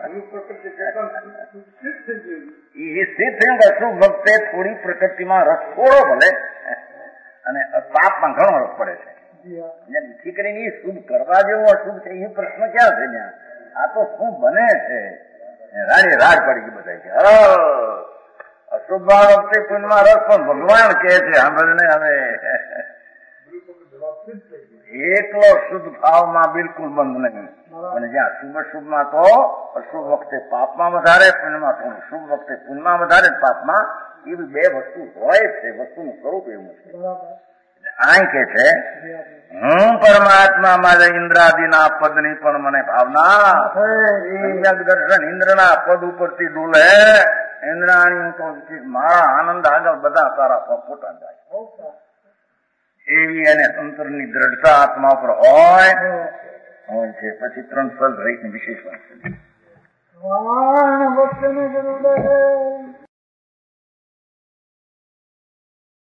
એ સ્થિત થયું અશુભ વખતે થોડી પ્રકૃતિમાં રસ થોડો ભલે અને પાપમાં ઘણો રસ પડે છે. જેથી કરીને એ શુભ કરવા જેવું અશુભ છે એ પ્રશ્ન ક્યાં છે? ત્યાં આ તો શું બને છે રાડે રાડ પડી ગઈ બધા છે. અશુભ વખતે પુણ્યમાં રસ પણ ભગવાન કહે છે સાંભળને હવે એકલો શુદ્ધ ભાવમાં બિલકુલ બંધ નહીં. અને જ્યાં શુભ શુભમાં તો અશુભ વખતે પાપમાં વધારે, પુણ્યમાં થોડું, શુભ વખતે પુણ્યમાં વધારે, પાપમાં એવી બે વસ્તુ હોય છે. વસ્તુનું સ્વરૂપ એવું છે. આ કે છે હું પરમાત્મા મારે ઇન્દ્રાદિના પદની પણ મને ભાવના. દર્શન ઇન્દ્રના પદ ઉપરથી ડૂલે. ઇન્દ્રાણી તો મારા આનંદ આગળ બધા તારા પોતા જાય એવી એને અંતરની દ્રઢતા આત્મા પર હોય છે. પછી ત્રણ ફળ રહીને વિશેષ વાત છે.